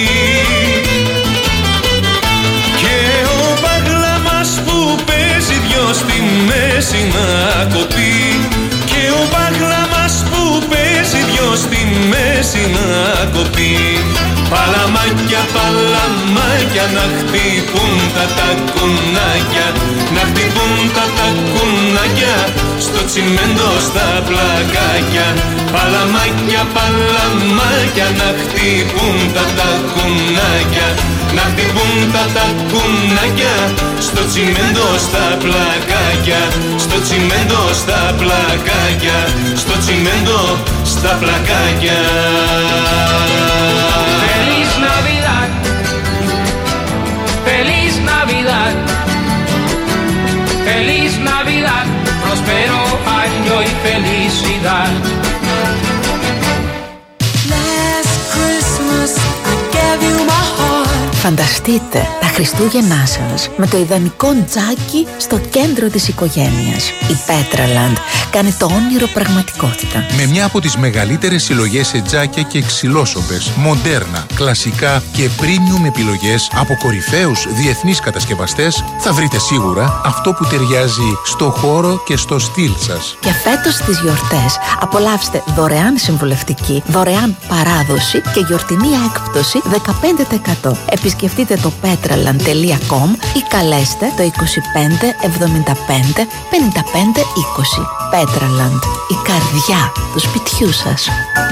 S19: και ο παγλαμάς που παίζει δυο στη μέση να κοπεί, και ο παγλαμάς που παίζει δυο στη μέση να κοπεί. Παλαμάκια, παλαμάκια, να χτυπούν τα τακουνάκια, να χτυπούν τα τακουνάκια στο τσιμέντο στα πλακάκια. Παλαμάκια, παλαμάκια, να χτυπούν τα τακουνάκια, να χτυπούν τα τακουνάκια στο τσιμέντο στα πλακάκια, στο τσιμέντο στα πλακάκια, στο τσιμέντο στα πλακάκια.
S4: Feliz Navidad, Feliz Navidad, Feliz Navidad, próspero año y felicidad.
S18: Last Christmas I gave you my heart.
S20: Φανταστείτε τα Χριστούγεννά σας με το ιδανικό τζάκι στο κέντρο της οικογένειας. Η Petraland κάνει το όνειρο πραγματικότητα.
S21: Με μια από τις μεγαλύτερες συλλογές σε τζάκια και ξυλόσοπες, μοντέρνα, κλασικά και premium επιλογές από κορυφαίους διεθνείς κατασκευαστές, θα βρείτε σίγουρα αυτό που ταιριάζει στο χώρο και στο στυλ σας.
S20: Και φέτος στις γιορτές απολαύστε δωρεάν συμβουλευτική, δωρεάν παράδοση και γιορτινή έκπτωση 15%. Επισκεφτείτε το petraland.com ή καλέστε το 25 75 55 20. Petraland, η καρδιά του σπιτιού σας.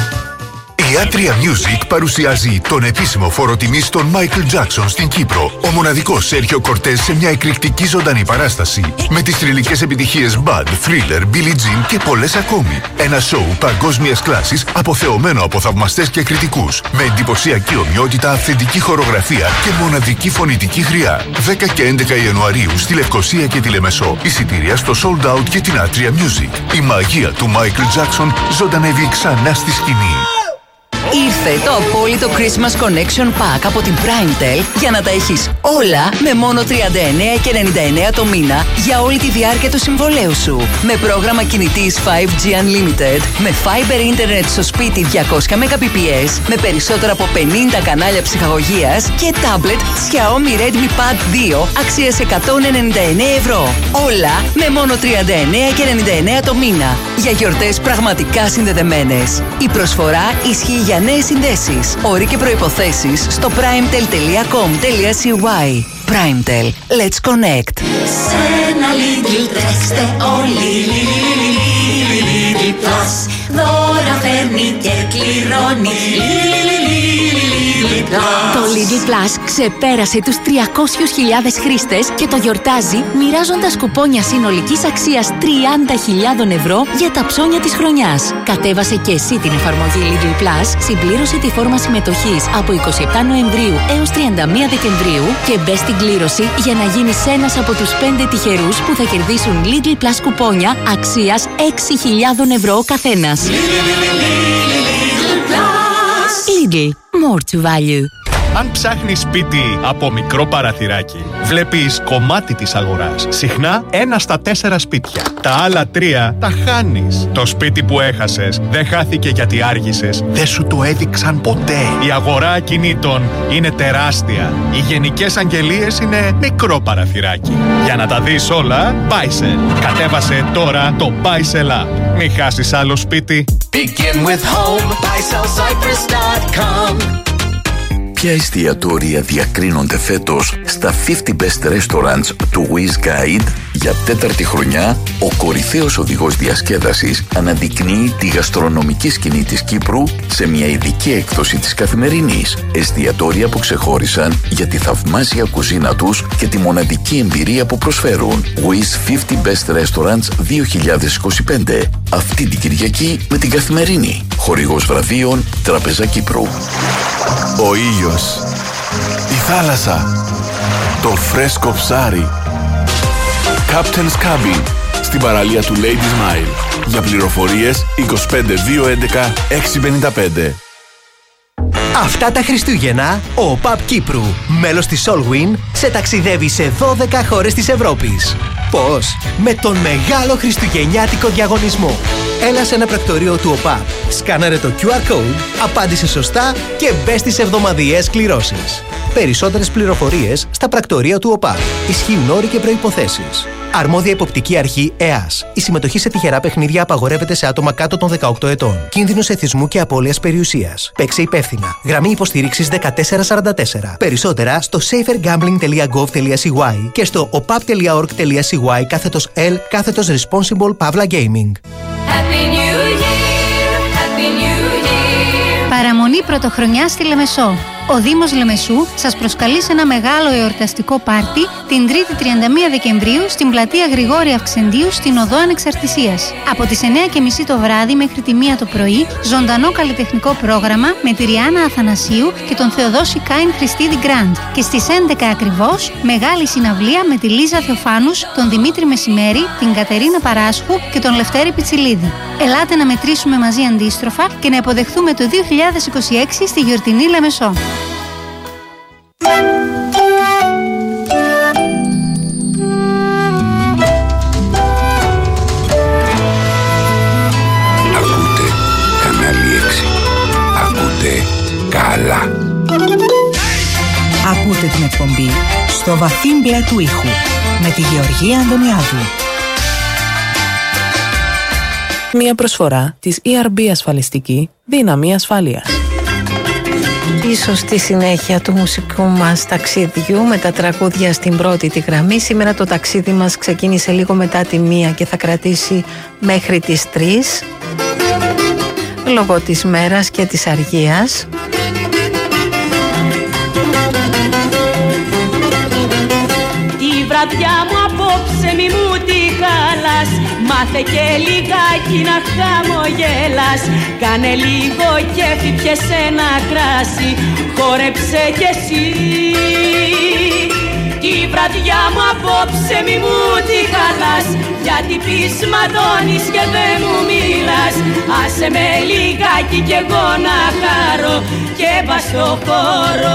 S22: Η Atria Music παρουσιάζει τον επίσημο φόρο τιμής των Michael Jackson στην Κύπρο. Ο μοναδικός Σέρχιο Κορτές σε μια εκρηκτική ζωντανή παράσταση. Με τις θρυλικές επιτυχίες Bad, Thriller, Billie Jean και πολλές ακόμη. Ένα σοου παγκόσμιας κλάσης αποθεωμένο από θαυμαστές και κριτικούς. Με εντυπωσιακή ομοιότητα, αυθεντική χορογραφία και μοναδική φωνητική χρειά. 10 και 11 Ιανουαρίου στη Λευκοσία και τη Λεμεσό. Εισιτήρια στο Sold Out και την Atria Music. Η μαγεία του Michael Jackson ζωντανεύει ξανά στη σκηνή.
S8: Ήρθε το απόλυτο Christmas Connection Pack από την Primetel για να τα έχεις όλα με μόνο 39,99 το μήνα για όλη τη διάρκεια του συμβολέου σου. Με πρόγραμμα κινητής 5G Unlimited, με Fiber Internet στο σπίτι 200 Mbps, με περισσότερα από 50 κανάλια ψυχαγωγίας και tablet Xiaomi Redmi Pad 2 αξίας 199 ευρώ. Όλα με μόνο 39,99 το μήνα για γιορτές πραγματικά συνδεδεμένες. Η προσφορά ισχύει για νέες συνδέσεις. Όροι και προϋποθέσεις στο primetel.com.cy. Primetel. Let's connect.
S18: Σε ένα Lidl τρέξτε όλοι. Lidl Plus. Δώρα φέρνει και κληρώνει.
S7: Το Lidl Plus ξεπέρασε τους 300.000 χρήστες και το γιορτάζει μοιράζοντας κουπόνια συνολικής αξίας 30.000 ευρώ για τα ψώνια της χρονιάς. Κατέβασε και εσύ την εφαρμογή Lidl Plus, συμπλήρωσε τη φόρμα συμμετοχής από 27 Νοεμβρίου έως 31 Δεκεμβρίου και μπες στην κλήρωση για να γίνεις ένας από τους 5 τυχερούς που θα κερδίσουν Lidl Plus κουπόνια αξίας 6.000 ευρώ ο καθένας. Lidl. More to value.
S23: Αν ψάχνεις σπίτι από μικρό παραθυράκι, βλέπεις κομμάτι της αγοράς. Συχνά 1 στα 4 σπίτια. Τα άλλα 3 τα χάνεις. Το σπίτι που έχασες δεν χάθηκε γιατί άργησες. Δεν σου το έδειξαν ποτέ. Η αγορά ακινήτων είναι τεράστια. Οι γενικές αγγελίες είναι μικρό παραθυράκι. Για να τα δεις όλα, Buysell. Κατέβασε τώρα το Buysell App. Μην χάσεις άλλο σπίτι.
S1: Begin with home, buysellcyprus.com.
S9: Ποια εστιατόρια διακρίνονται φέτος στα 50 Best Restaurants του Wiz Guide? Για 4η χρονιά, ο κορυφαίος οδηγός διασκέδασης αναδεικνύει τη γαστρονομική σκηνή της Κύπρου σε μια ειδική έκδοση της Καθημερινής. Εστιατόρια που ξεχώρισαν για τη θαυμάσια κουζίνα τους και τη μοναδική εμπειρία που προσφέρουν. Wiz 50 Best Restaurants 2025. Αυτή την Κυριακή με την Καθημερινή. Χορηγός βραβείων Τραπεζά Κύπρου.
S11: Ο ήλιος, η θάλασσα, το φρέσκο ψάρι. Captain's Cabin, στην παραλία του Ladies Mile. Για πληροφορίες 25 211 655.
S16: Αυτά τα Χριστούγεννα, ο ΟΠΑΠ Κύπρου, μέλος της Solwyn, σε ταξιδεύει σε 12 χώρες της Ευρώπης. Πώς? Με τον μεγάλο χριστουγεννιάτικο διαγωνισμό. Έλα σε ένα πρακτορείο του ΟΠΑΠ, σκάναρε το QR code, απάντησε σωστά και μπες στις εβδομαδιαίες κληρώσεις. Περισσότερες πληροφορίες στα πρακτορεία του ΟΠΑΠ. Ισχύουν όροι και προϋποθέσεις. Αρμόδια υποπτική αρχή ΕΑΣ. Η συμμετοχή σε τυχερά παιχνίδια απαγορεύεται σε άτομα κάτω των 18 ετών. Κίνδυνος εθισμού και απώλειας περιουσίας. Παίξε υπεύθυνα. Γραμμή υποστήριξης 1444. Περισσότερα στο safergambling.gov.cy και στο opap.org.cy/L/responsible Pavla Gaming.
S24: Παραμονή πρωτοχρονιά στη Λεμεσό. Ο Δήμος Λεμεσού σας προσκαλεί σε ένα μεγάλο εορταστικό πάρτι την 3η 31 Δεκεμβρίου στην πλατεία Γρηγόρη Αυξεντίου στην Οδό Ανεξαρτησίας. Από τις 9:30 το βράδυ μέχρι τη 1 το πρωί, ζωντανό καλλιτεχνικό πρόγραμμα με τη Ριάννα Αθανασίου και τον Θεοδόση Κάιν Χριστίδη Γκραντ. Και στις 11 ακριβώς, μεγάλη συναυλία με τη Λίζα Θεοφάνους, τον Δημήτρη Μεσημέρη, την Κατερίνα Παράσχου και τον Λευτέρη Πιτσιλίδη. Ελάτε να μετρήσουμε μαζί αντίστροφα και να υποδεχθούμε το 2026 στη γιορτινή Λεμεσό.
S12: Ακούτε κανάλι 6. Ακούτε καλά.
S13: Ακούτε την εκπομπή στο βαθύ μπλε του ήχου με τη Γεωργία Αντωνιάδου.
S14: Μια προσφορά της ERB Ασφαλιστική, δύναμη ασφάλειας.
S2: Ίσως στη συνέχεια του μουσικού μας ταξιδιού με τα τραγούδια στην πρώτη τη γραμμή. Σήμερα το ταξίδι μας ξεκίνησε λίγο μετά τη 1 και θα κρατήσει μέχρι τις 3 λόγω της μέρας και της αργίας.
S25: Τη βραδιά μου απόψε μη μου τη χάλας, μάθε και λιγάκι να χαμογέλας. Κάνε λίγο κέφι, πιέσαι ένα κράσι, χόρεψε κι εσύ. Τη βραδιά μου απόψε μη μου τη χαλάς, γιατί πεις ματώνεις και δεν μου μιλάς. Άσε με λιγάκι κι εγώ να χαρώ και πας στο χώρο.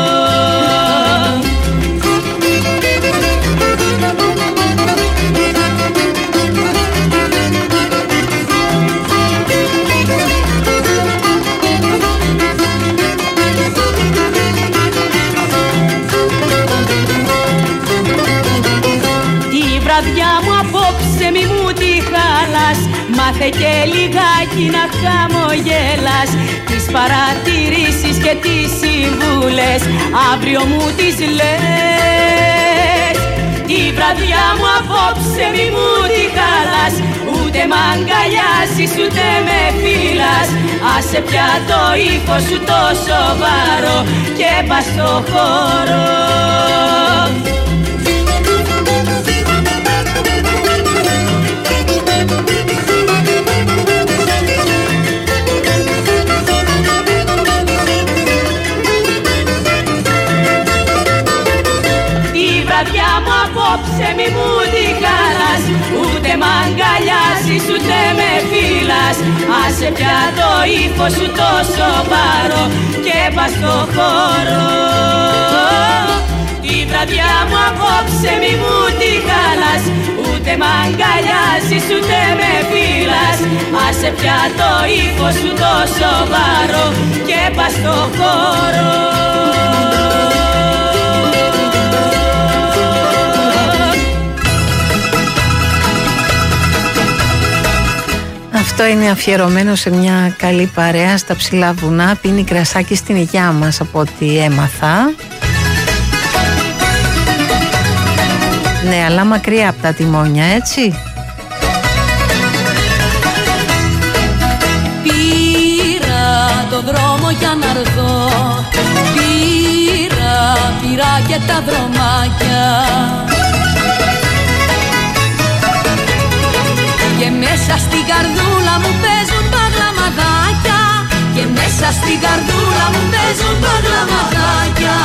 S25: Βραδιά μου απόψε μη μου τη χάλας, μάθε και λιγάκι να χαμογέλας. Τις παρατηρήσεις και τις συμβούλες αύριο μου τις λες. Τη βραδιά μου απόψε μη μου τη χάλας, ούτε μ' αγκαλιάζεις ούτε με φύλας. Άσε πια το ύφος σου το σοβαρό και πας στο χώρο. Απόψε μη μου τη χαλάς, ούτε μ' αγκαλιάζεις ούτε με φύλας. Άσε πια το ύφος σου το σοβαρό και πας στο χώρο. Τη βραδιά μου απόψε μη μου τη χαλάς, ούτε μ' αγκαλιάζεις ούτε με φύλας. Άσε πια το ύφος σου το σοβαρό και πας στο χώρο.
S2: Αυτό είναι αφιερωμένο σε μια καλή παρέα στα ψηλά βουνά. Πίνει κρασάκι στην υγειά μας από ό,τι έμαθα. Ναι, αλλά μακριά από τα τιμόνια, έτσι.
S18: Πήρα το δρόμο για να έρθω, πήρα και τα δρομάκια, και μέσα στην καρδούλα μου παίζουν τα γλαμαδάκια, και μέσα στην καρδούλα μου παίζουν τα γλαμαδάκια.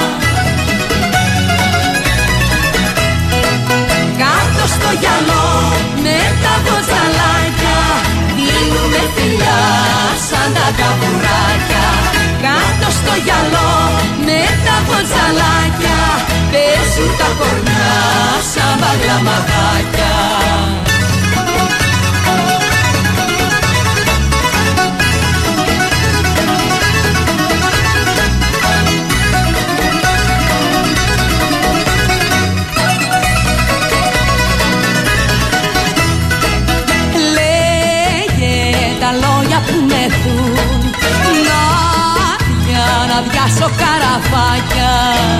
S18: Κάτω στο γυαλό με τα βοτσαλάκια δίνουμε φιλιά σαν τα καβουράκια. Κάτω στο γυαλό με τα βοτσαλάκια παίζουν τα κορμιά σαν μπαγλαμαδάκια. Να διάσω καραφάκια,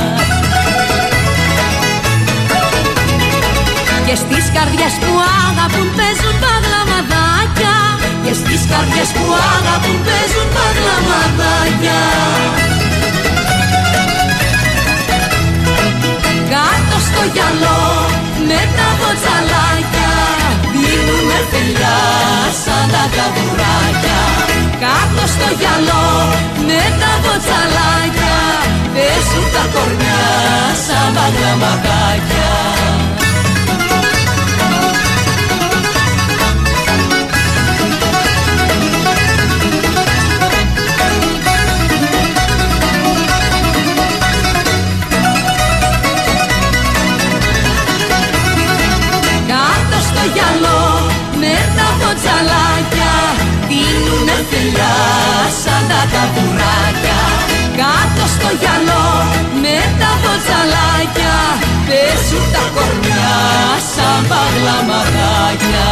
S18: και στις καρδιές που αγαπούν παίζουν τα γλαμαδάκια, και στις καρδιές που αγαπούν παίζουν τα γλαμαδάκια. Κάτω στο γυαλό με τα βοτσαλάκια δίνουμε φιλιά σαν τα καβουράκια. Κάτω στο γυαλό με τα βοτσαλάκια παίζουν τα κορμιά σαν μπαγλαμαδάκια. Κάτω στο γυαλό με τα βοτσαλάκια δίνουνε φιλιά σαν τα καβουράκια. Κάτω στο γυαλό με τα βοτσαλάκια παίζουν τα κορμιά σαν παγλαμαδάκια.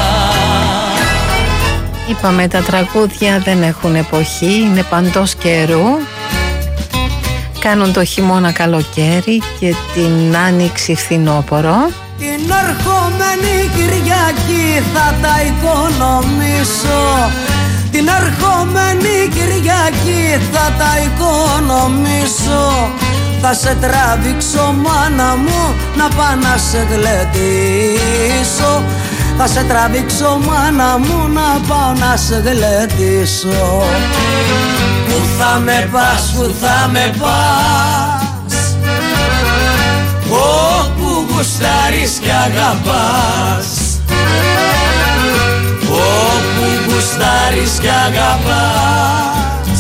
S2: Είπαμε, τα τραγούδια δεν έχουν εποχή, είναι παντός καιρού. Κάνουν το χειμώνα καλοκαίρι και την άνοιξη φθινόπωρο.
S5: Την ερχόμενη Κυριακή θα τα οικονομήσω, την ερχόμενη Κυριακή θα τα οικονομήσω. Θα σε τραβήξω μάνα μου να πάω να σε γλεντήσω, θα σε τραβήξω μάνα μου να πάω να σε γλεντήσω. Πού θα με πας, πού θα με πας, όπου γουστάρεις και αγαπάς, όπου γουστάρεις και αγαπάς,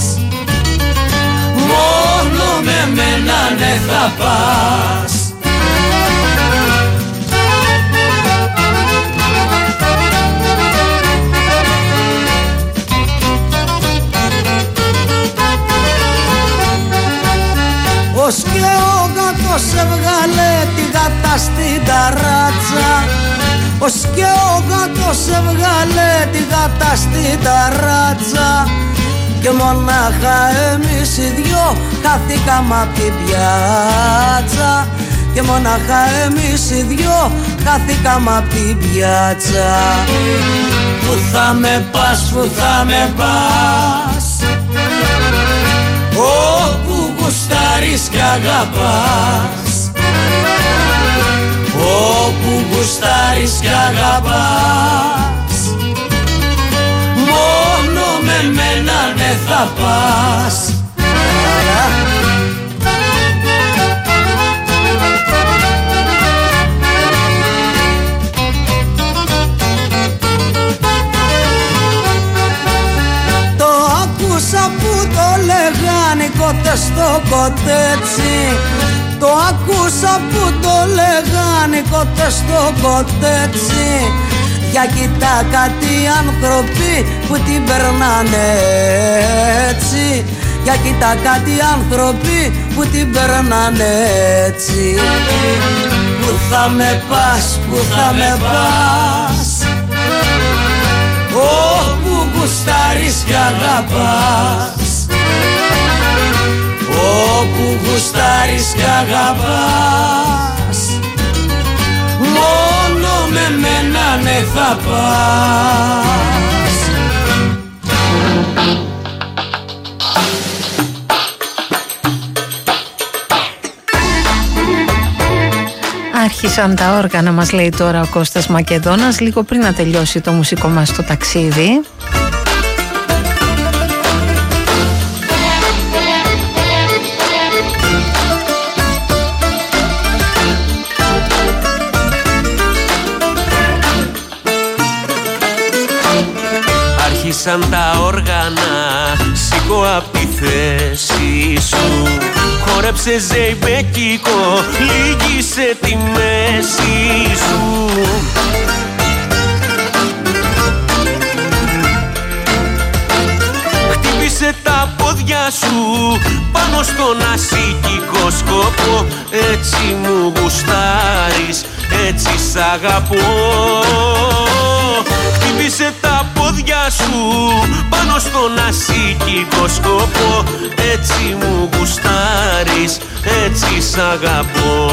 S5: μόνο με μένα ναι θα πας. Ως και ο γάτος έβγαλε τη γάτα στην ταράτσα, ως και ο γάτος έβγαλε τη γάτα στην ταράτσα, και μονάχα εμείς οι δυο χαθήκαμε απ' την πιάτσα, και μονάχα εμείς οι δυο χαθήκαμε απ' την πιάτσα. Πού θα με πας, πού θα με πας, όπου γουστάρεις κι αγαπάς, όπου γουστάρεις κι αγαπάς, μόνο με μένα ναι θα πας. Το άκουσα που το λέγανε κότε στο κοτέτσι, το άκουσα που το λέγανε κότε στο κοτέτσι, για κοιτά κάτι άνθρωποι που την περνάνε έτσι, για κοιτά κάτι άνθρωποι που την περνάνε έτσι. Πού θα με πας, πού θα με πας, όπου γουστάρεις κι αγαπάς, όπου γουστάρεις κι αγαπάς, μόνο με μένα ναι θα πας.
S2: Άρχισαν τα όργανα, μας λέει τώρα ο Κώστας Μακεδόνας, λίγο πριν να τελειώσει το μουσικό μας το ταξίδι.
S3: Άρχισαν τα όργανα, σήκω απ' τη θέση σου. Χόρεψε ζεϊμπέκικο, λύγησε τη μέση σου. Χτύπησε τα πόδια σου πάνω στον ασήκικο σκοπό. Έτσι μου γουστάρεις, έτσι σ' αγαπώ. Χτύπησε τα πόδια σου πάνω στον ασήκικο σκοπό. Έτσι μου γουστάρεις, έτσι σ' αγαπώ.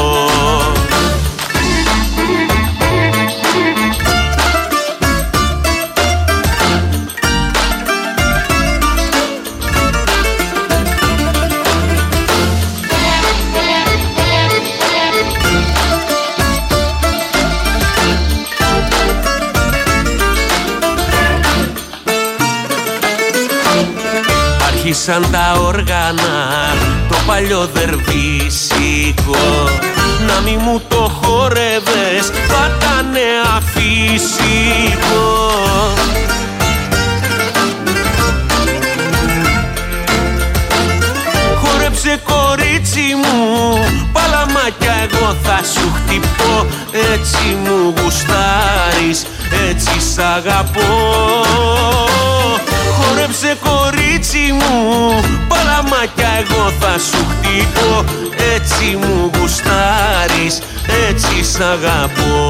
S3: Άρχισαν τα όργανα, το παλιό δερβίσικο. Να μη μου το χόρευες, θα ήτανε αφύσικο. Χόρεψε κορίτσι μου, παλαμάκια εγώ θα σου χτυπώ. Έτσι μου γουστάρεις, έτσι σ' αγαπώ. Χόρεψε κορίτσι μου, παλαμάκια εγώ θα σου χτυπώ. Έτσι μου γουστάρεις, έτσι σ' αγαπώ.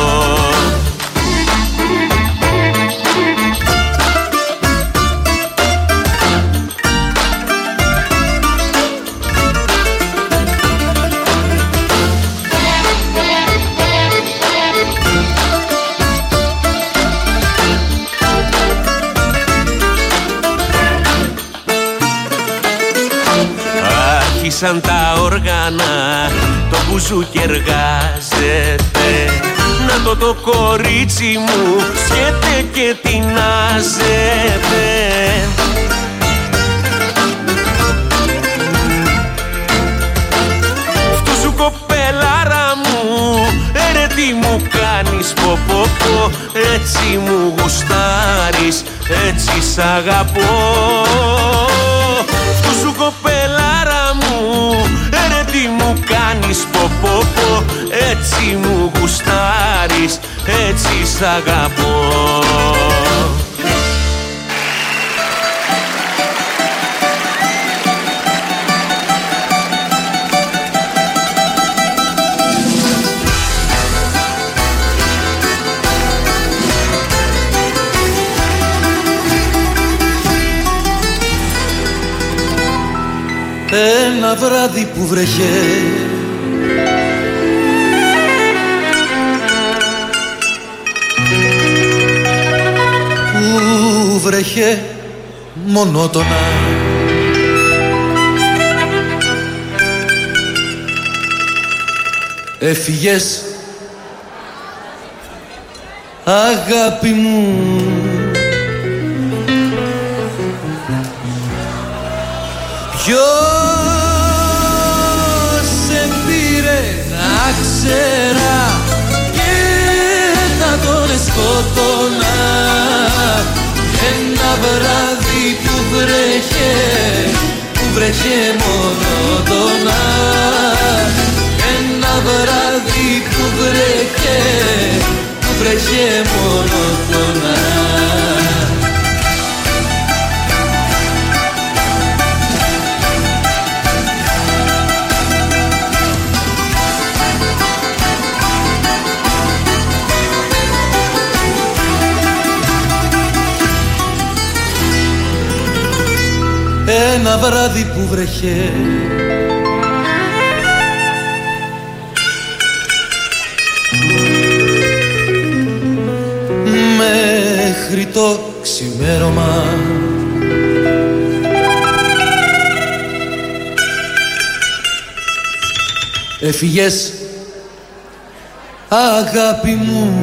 S3: Άρχισαν τα όργανα, το μπουζούκι εργάζεται. Να το κορίτσι μου σκέται και τεινάζεται. Φτού σου κοπελάρα μου, ρε τι μου κάνεις πω πω πω. Έτσι μου γουστάρεις, έτσι σ' αγαπώ. Φτού σου κοπελάρα μου, ρε τι μου κάνεις πω πω πω. Έτσι μου γουστάρεις, έτσι σ' αγαπώ.
S5: Ένα βράδυ που βρέχε, που βρέχε μονότονα, έφυγες αγάπη μου. Ποιος σε πήρε να ξέρα και θα τον σκότωνα. Ένα βράδυ που βρέχε μονότονα. Ένα βράδυ που βρέχε μονότονα. ένα βράδυ που βρέχε μέχρι το ξημέρωμα. Έφυγες αγάπη μου,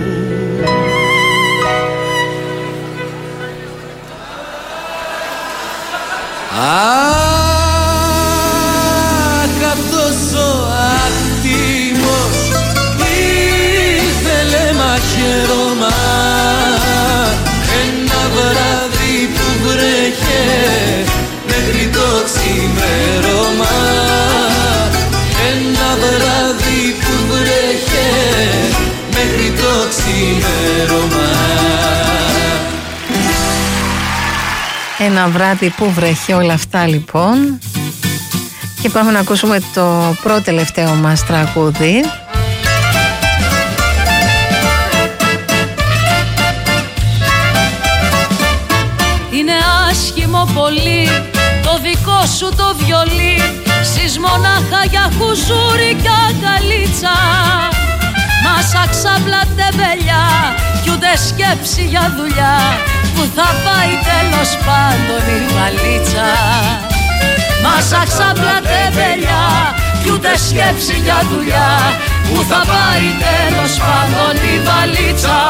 S5: αχ, αυτός ο άτιμος ήθελε μαχαίρωμα. Ένα βράδυ που βρέχε μέχρι το ξημέρωμα. Ένα βράδυ που βρέχε μέχρι το ξημέρωμα.
S2: Ένα βράδυ που βρέχει, όλα αυτά λοιπόν. Και πάμε να ακούσουμε το πρώτο τελευταίο μας τραγούδι.
S18: Είναι άσχημο πολύ το δικό σου το βιολί. Σεις μονάχα για χουζούρι και αγκαλίτσα. Μάσα ξάπλα τεμπελιά κι ούτε σκέψη για δουλειά. Που θα πάει τέλος πάντων η βαλίτσα. Μάσα ξάπλα τεμπελιά κι ούτε σκέψη για δουλειά. Που θα πάει τέλος πάντων η βαλίτσα.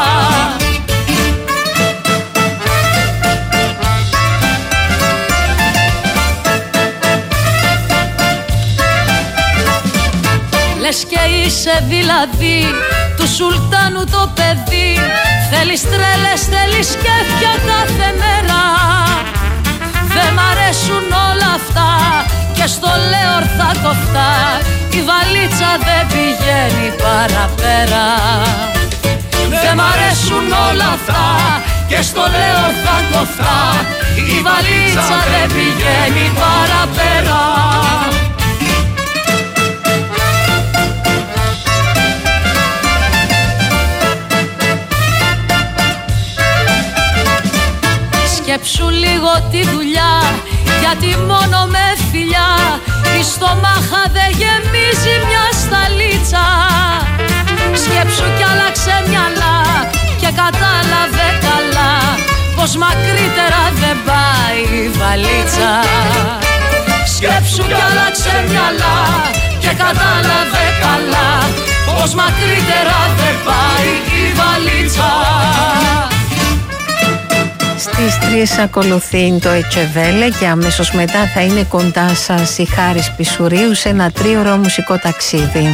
S18: Λες και είσαι δηλαδή του σουλτάνου το παιδί. Θέλεις τρέλες, θέλεις κέφια κάθε μέρα. Δεν μ' αρέσουν όλα αυτά και στο λέω ορθά κοφτά. Η βαλίτσα δεν πηγαίνει παραπέρα. Δεν μ' αρέσουν όλα αυτά και στο λέω ορθά κοφτά. Η βαλίτσα δεν πηγαίνει παραπέρα. Σκέψου λίγο τη δουλειά, γιατί μόνο με φιλιά η στομάχα δεν γεμίζει μια σταλίτσα. Σκέψου κι άλλαξε μυαλά και κατάλαβε καλά πως μακρύτερα δεν πάει η βαλίτσα. Σκέψου κι άλλαξε μυαλά και κατάλαβε καλά πως μακρύτερα δεν πάει η βαλίτσα.
S2: Στις 3 ακολουθεί το Ετσεβέλε και αμέσως μετά θα είναι κοντά σας η Χάρης Πισουρίου σε ένα 3ωρο μουσικό ταξίδι.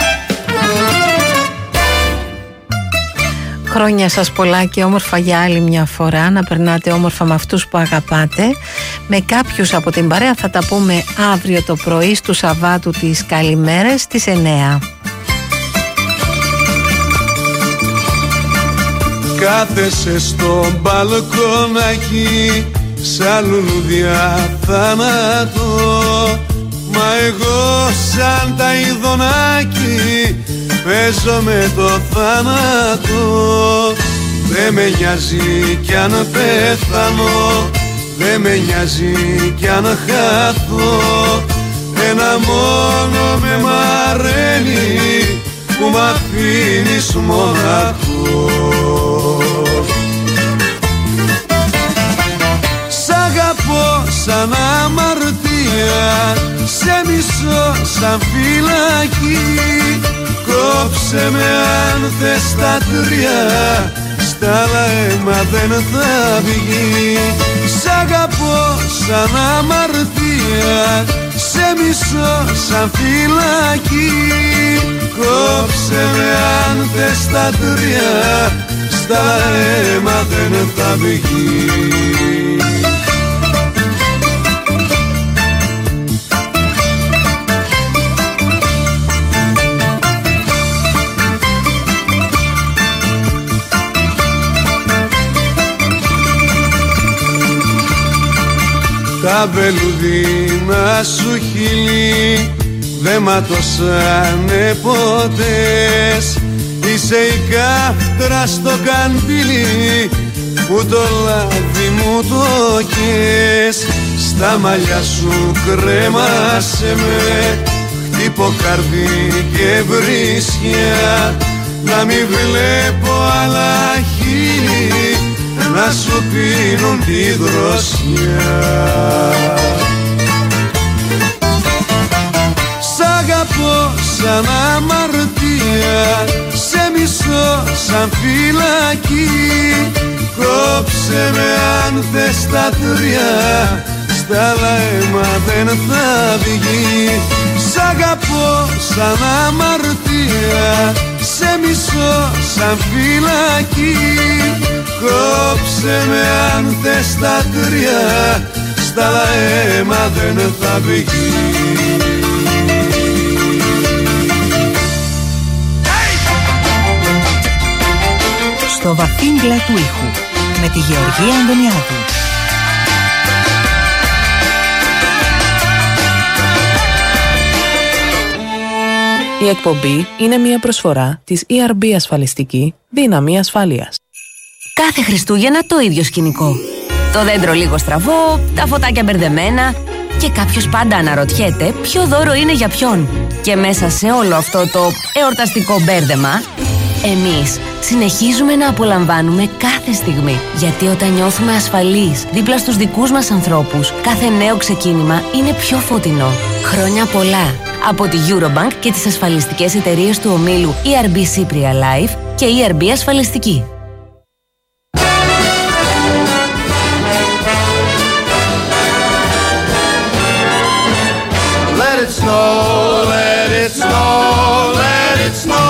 S2: Χρόνια σας πολλά και όμορφα για άλλη μια φορά. Να περνάτε όμορφα με αυτούς που αγαπάτε. Με κάποιους από την παρέα θα τα πούμε αύριο το πρωί του Σαββάτου τις καλημέρες στις 9.
S3: Κάθεσαι στο μπαλκονάκι σαν λουλούδια θάνατο. Μα εγώ σαν τα ειδονάκι παίζω με το θάνατο. Δεν με νοιάζει κι αν πέθανω, δεν με νοιάζει κι αν χάθω. Ένα μόνο με μαραίνει που μ' αφήνεις μοναχό. Σ' αγαπώ σαν αμαρτία, σε μισώ σαν φυλακή. Κόψε με αν θες τα 3, στα άλλα αίμα δεν θα βγει. Σ' αγαπώ σαν αμαρτία, σε μισώ σαν φυλακή. Κόψε με αν θες τα 3, στα αίμα δεν θα βγει. Τα βελουδίνα σου χείλη δε ματώσανε ποτέ. Είσαι η κάφτρα στο καντήλι που το λάδι μου το κες. στα μαλλιά σου κρέμασε με, χτύπω καρδί και βρίσκια, να μην βλέπω άλλα χείλη να σου πίνουν τη δροσιά. Σ' αγαπώ σαν αμαρτία, σε μισώ σαν φυλακή, κόψε με αν θες τα τρία, στα άλλα αίμα δεν θα βγει. Σ' αγαπώ σαν αμαρτία, σε μισώ σαν φυλακή, κόψε με αν θες τα τρία, στα άλλα αίμα δεν θα βγει.
S13: Στο βαθύ μπλε του ήχου με τη Γεωργία Αντωνιάδου.
S14: Η εκπομπή είναι μια προσφορά της ERB Ασφαλιστική Δύναμη Ασφάλειας.
S7: Κάθε Χριστούγεννα το ίδιο σκηνικό. Το δέντρο λίγο στραβό, τα φωτάκια μπερδεμένα και κάποιος πάντα αναρωτιέται ποιο δώρο είναι για ποιον. Και μέσα σε όλο αυτό το εορταστικό μπέρδεμα, εμείς συνεχίζουμε να απολαμβάνουμε κάθε στιγμή. Γιατί όταν νιώθουμε ασφαλείς δίπλα στους δικούς μας ανθρώπους, κάθε νέο ξεκίνημα είναι πιο φωτεινό. Χρόνια πολλά από τη Eurobank και τις ασφαλιστικές εταιρείες του ομίλου ERB Cypria Life και ERB Ασφαλιστική.
S3: Let it snow, let it snow, let it snow.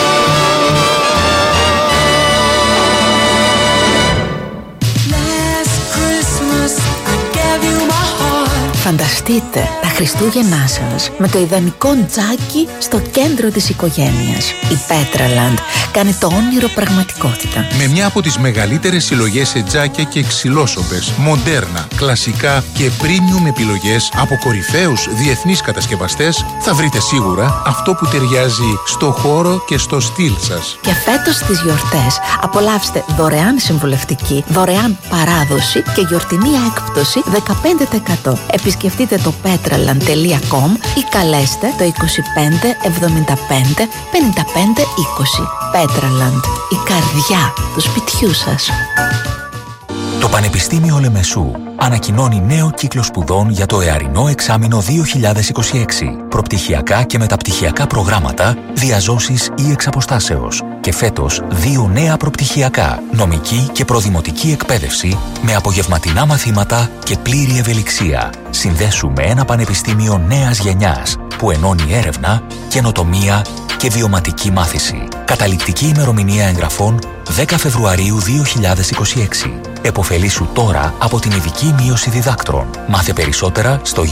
S20: Φανταστείτε τα Χριστούγεννά σας με το ιδανικό τζάκι στο κέντρο της οικογένειας. Η Petraland κάνει το όνειρο πραγματικότητα.
S21: Με μια από τις μεγαλύτερες συλλογές σε τζάκια και ξυλόσοπες, μοντέρνα, κλασικά και premium επιλογές από κορυφαίους διεθνείς κατασκευαστές, θα βρείτε σίγουρα αυτό που ταιριάζει στο χώρο και στο στυλ σας.
S20: Και φέτος στις γιορτές απολαύστε δωρεάν συμβουλευτική, δωρεάν παράδοση και γιορτινή έκπτωση 15%. Επισκεφτείτε το petraland.com ή καλέστε το 25 75 55 20. Petraland, η καρδιά του σπιτιού σας.
S6: Το Πανεπιστήμιο Λεμεσού ανακοινώνει νέο κύκλο σπουδών για το εαρινό εξάμηνο 2026. Προπτυχιακά και μεταπτυχιακά προγράμματα, διαζώσεις ή εξαποστάσεως. Και φέτος 2 νέα προπτυχιακά, νομική και προδημοτική εκπαίδευση με απογευματινά μαθήματα και πλήρη ευελιξία. Συνδέσου με ένα πανεπιστήμιο νέας γενιάς που ενώνει έρευνα, καινοτομία και βιωματική μάθηση. Καταληκτική ημερομηνία εγγραφών 10 Φεβρουαρίου 2026. Εποφελήσου τώρα από την ειδική μείωση διδάκτρων. Μάθε περισσότερα στο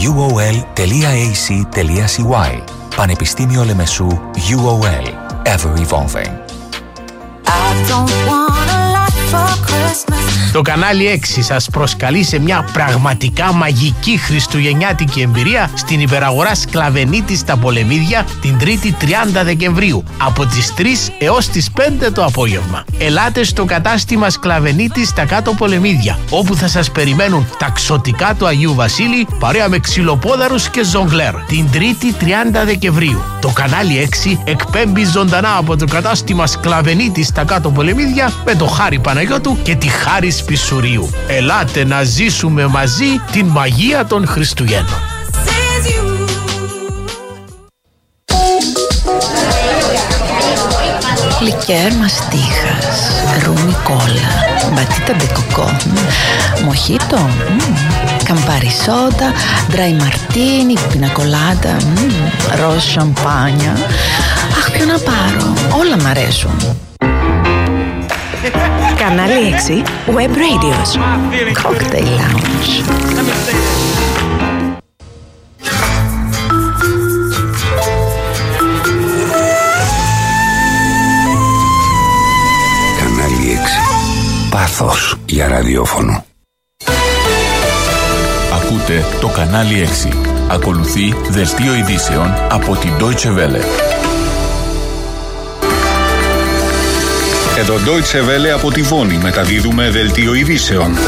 S6: uol.ac.cy. Πανεπιστήμιο Λεμεσού UOL. Ever evolving.
S10: Το κανάλι 6 σας προσκαλεί σε μια πραγματικά μαγική χριστουγεννιάτικη εμπειρία στην υπεραγορά Σκλαβενίτης στα Πολεμίδια την 3η 30 Δεκεμβρίου από τις 3 έως τις 5 το απόγευμα. Ελάτε στο κατάστημα Σκλαβενίτης στα κάτω Πολεμίδια, όπου θα σας περιμένουν τα ξωτικά του Αγίου Βασίλη παρέα με ξυλοπόδαρους και ζογκλέρ την 3η 30 Δεκεμβρίου. Το κανάλι 6 εκπέμπει ζωντανά από το κατάστημα Σκλαβενίτης στα κάτω Πολεμίδια με το Χάρη Παναγιώτου και τη Χάρη Σπισουρίου. Ελάτε να ζήσουμε μαζί την μαγεία των Χριστουγέννων.
S20: Λικέρ μαστίχας, ρούμι κόλλα, μπατίτα ντε κοκό, μοχίτο, καμπάρι σότα, ντράι μαρτίνι, πινακολάτα, ροζ σαμπάνια. Αχ, ποιο να πάρω, όλα μ' αρέσουν.
S13: Κανάλι 6 Web Radios
S20: Cocktail Lounge.
S12: Κανάλι 6. Πάθος για ραδιόφωνο.
S21: Ακούτε το κανάλι 6. Ακολουθεί δελτίο ειδήσεων από την Deutsche Welle.
S15: Εδώ Deutsche Welle από τη Βόνη μεταδίδουμε δελτίο ειδήσεων.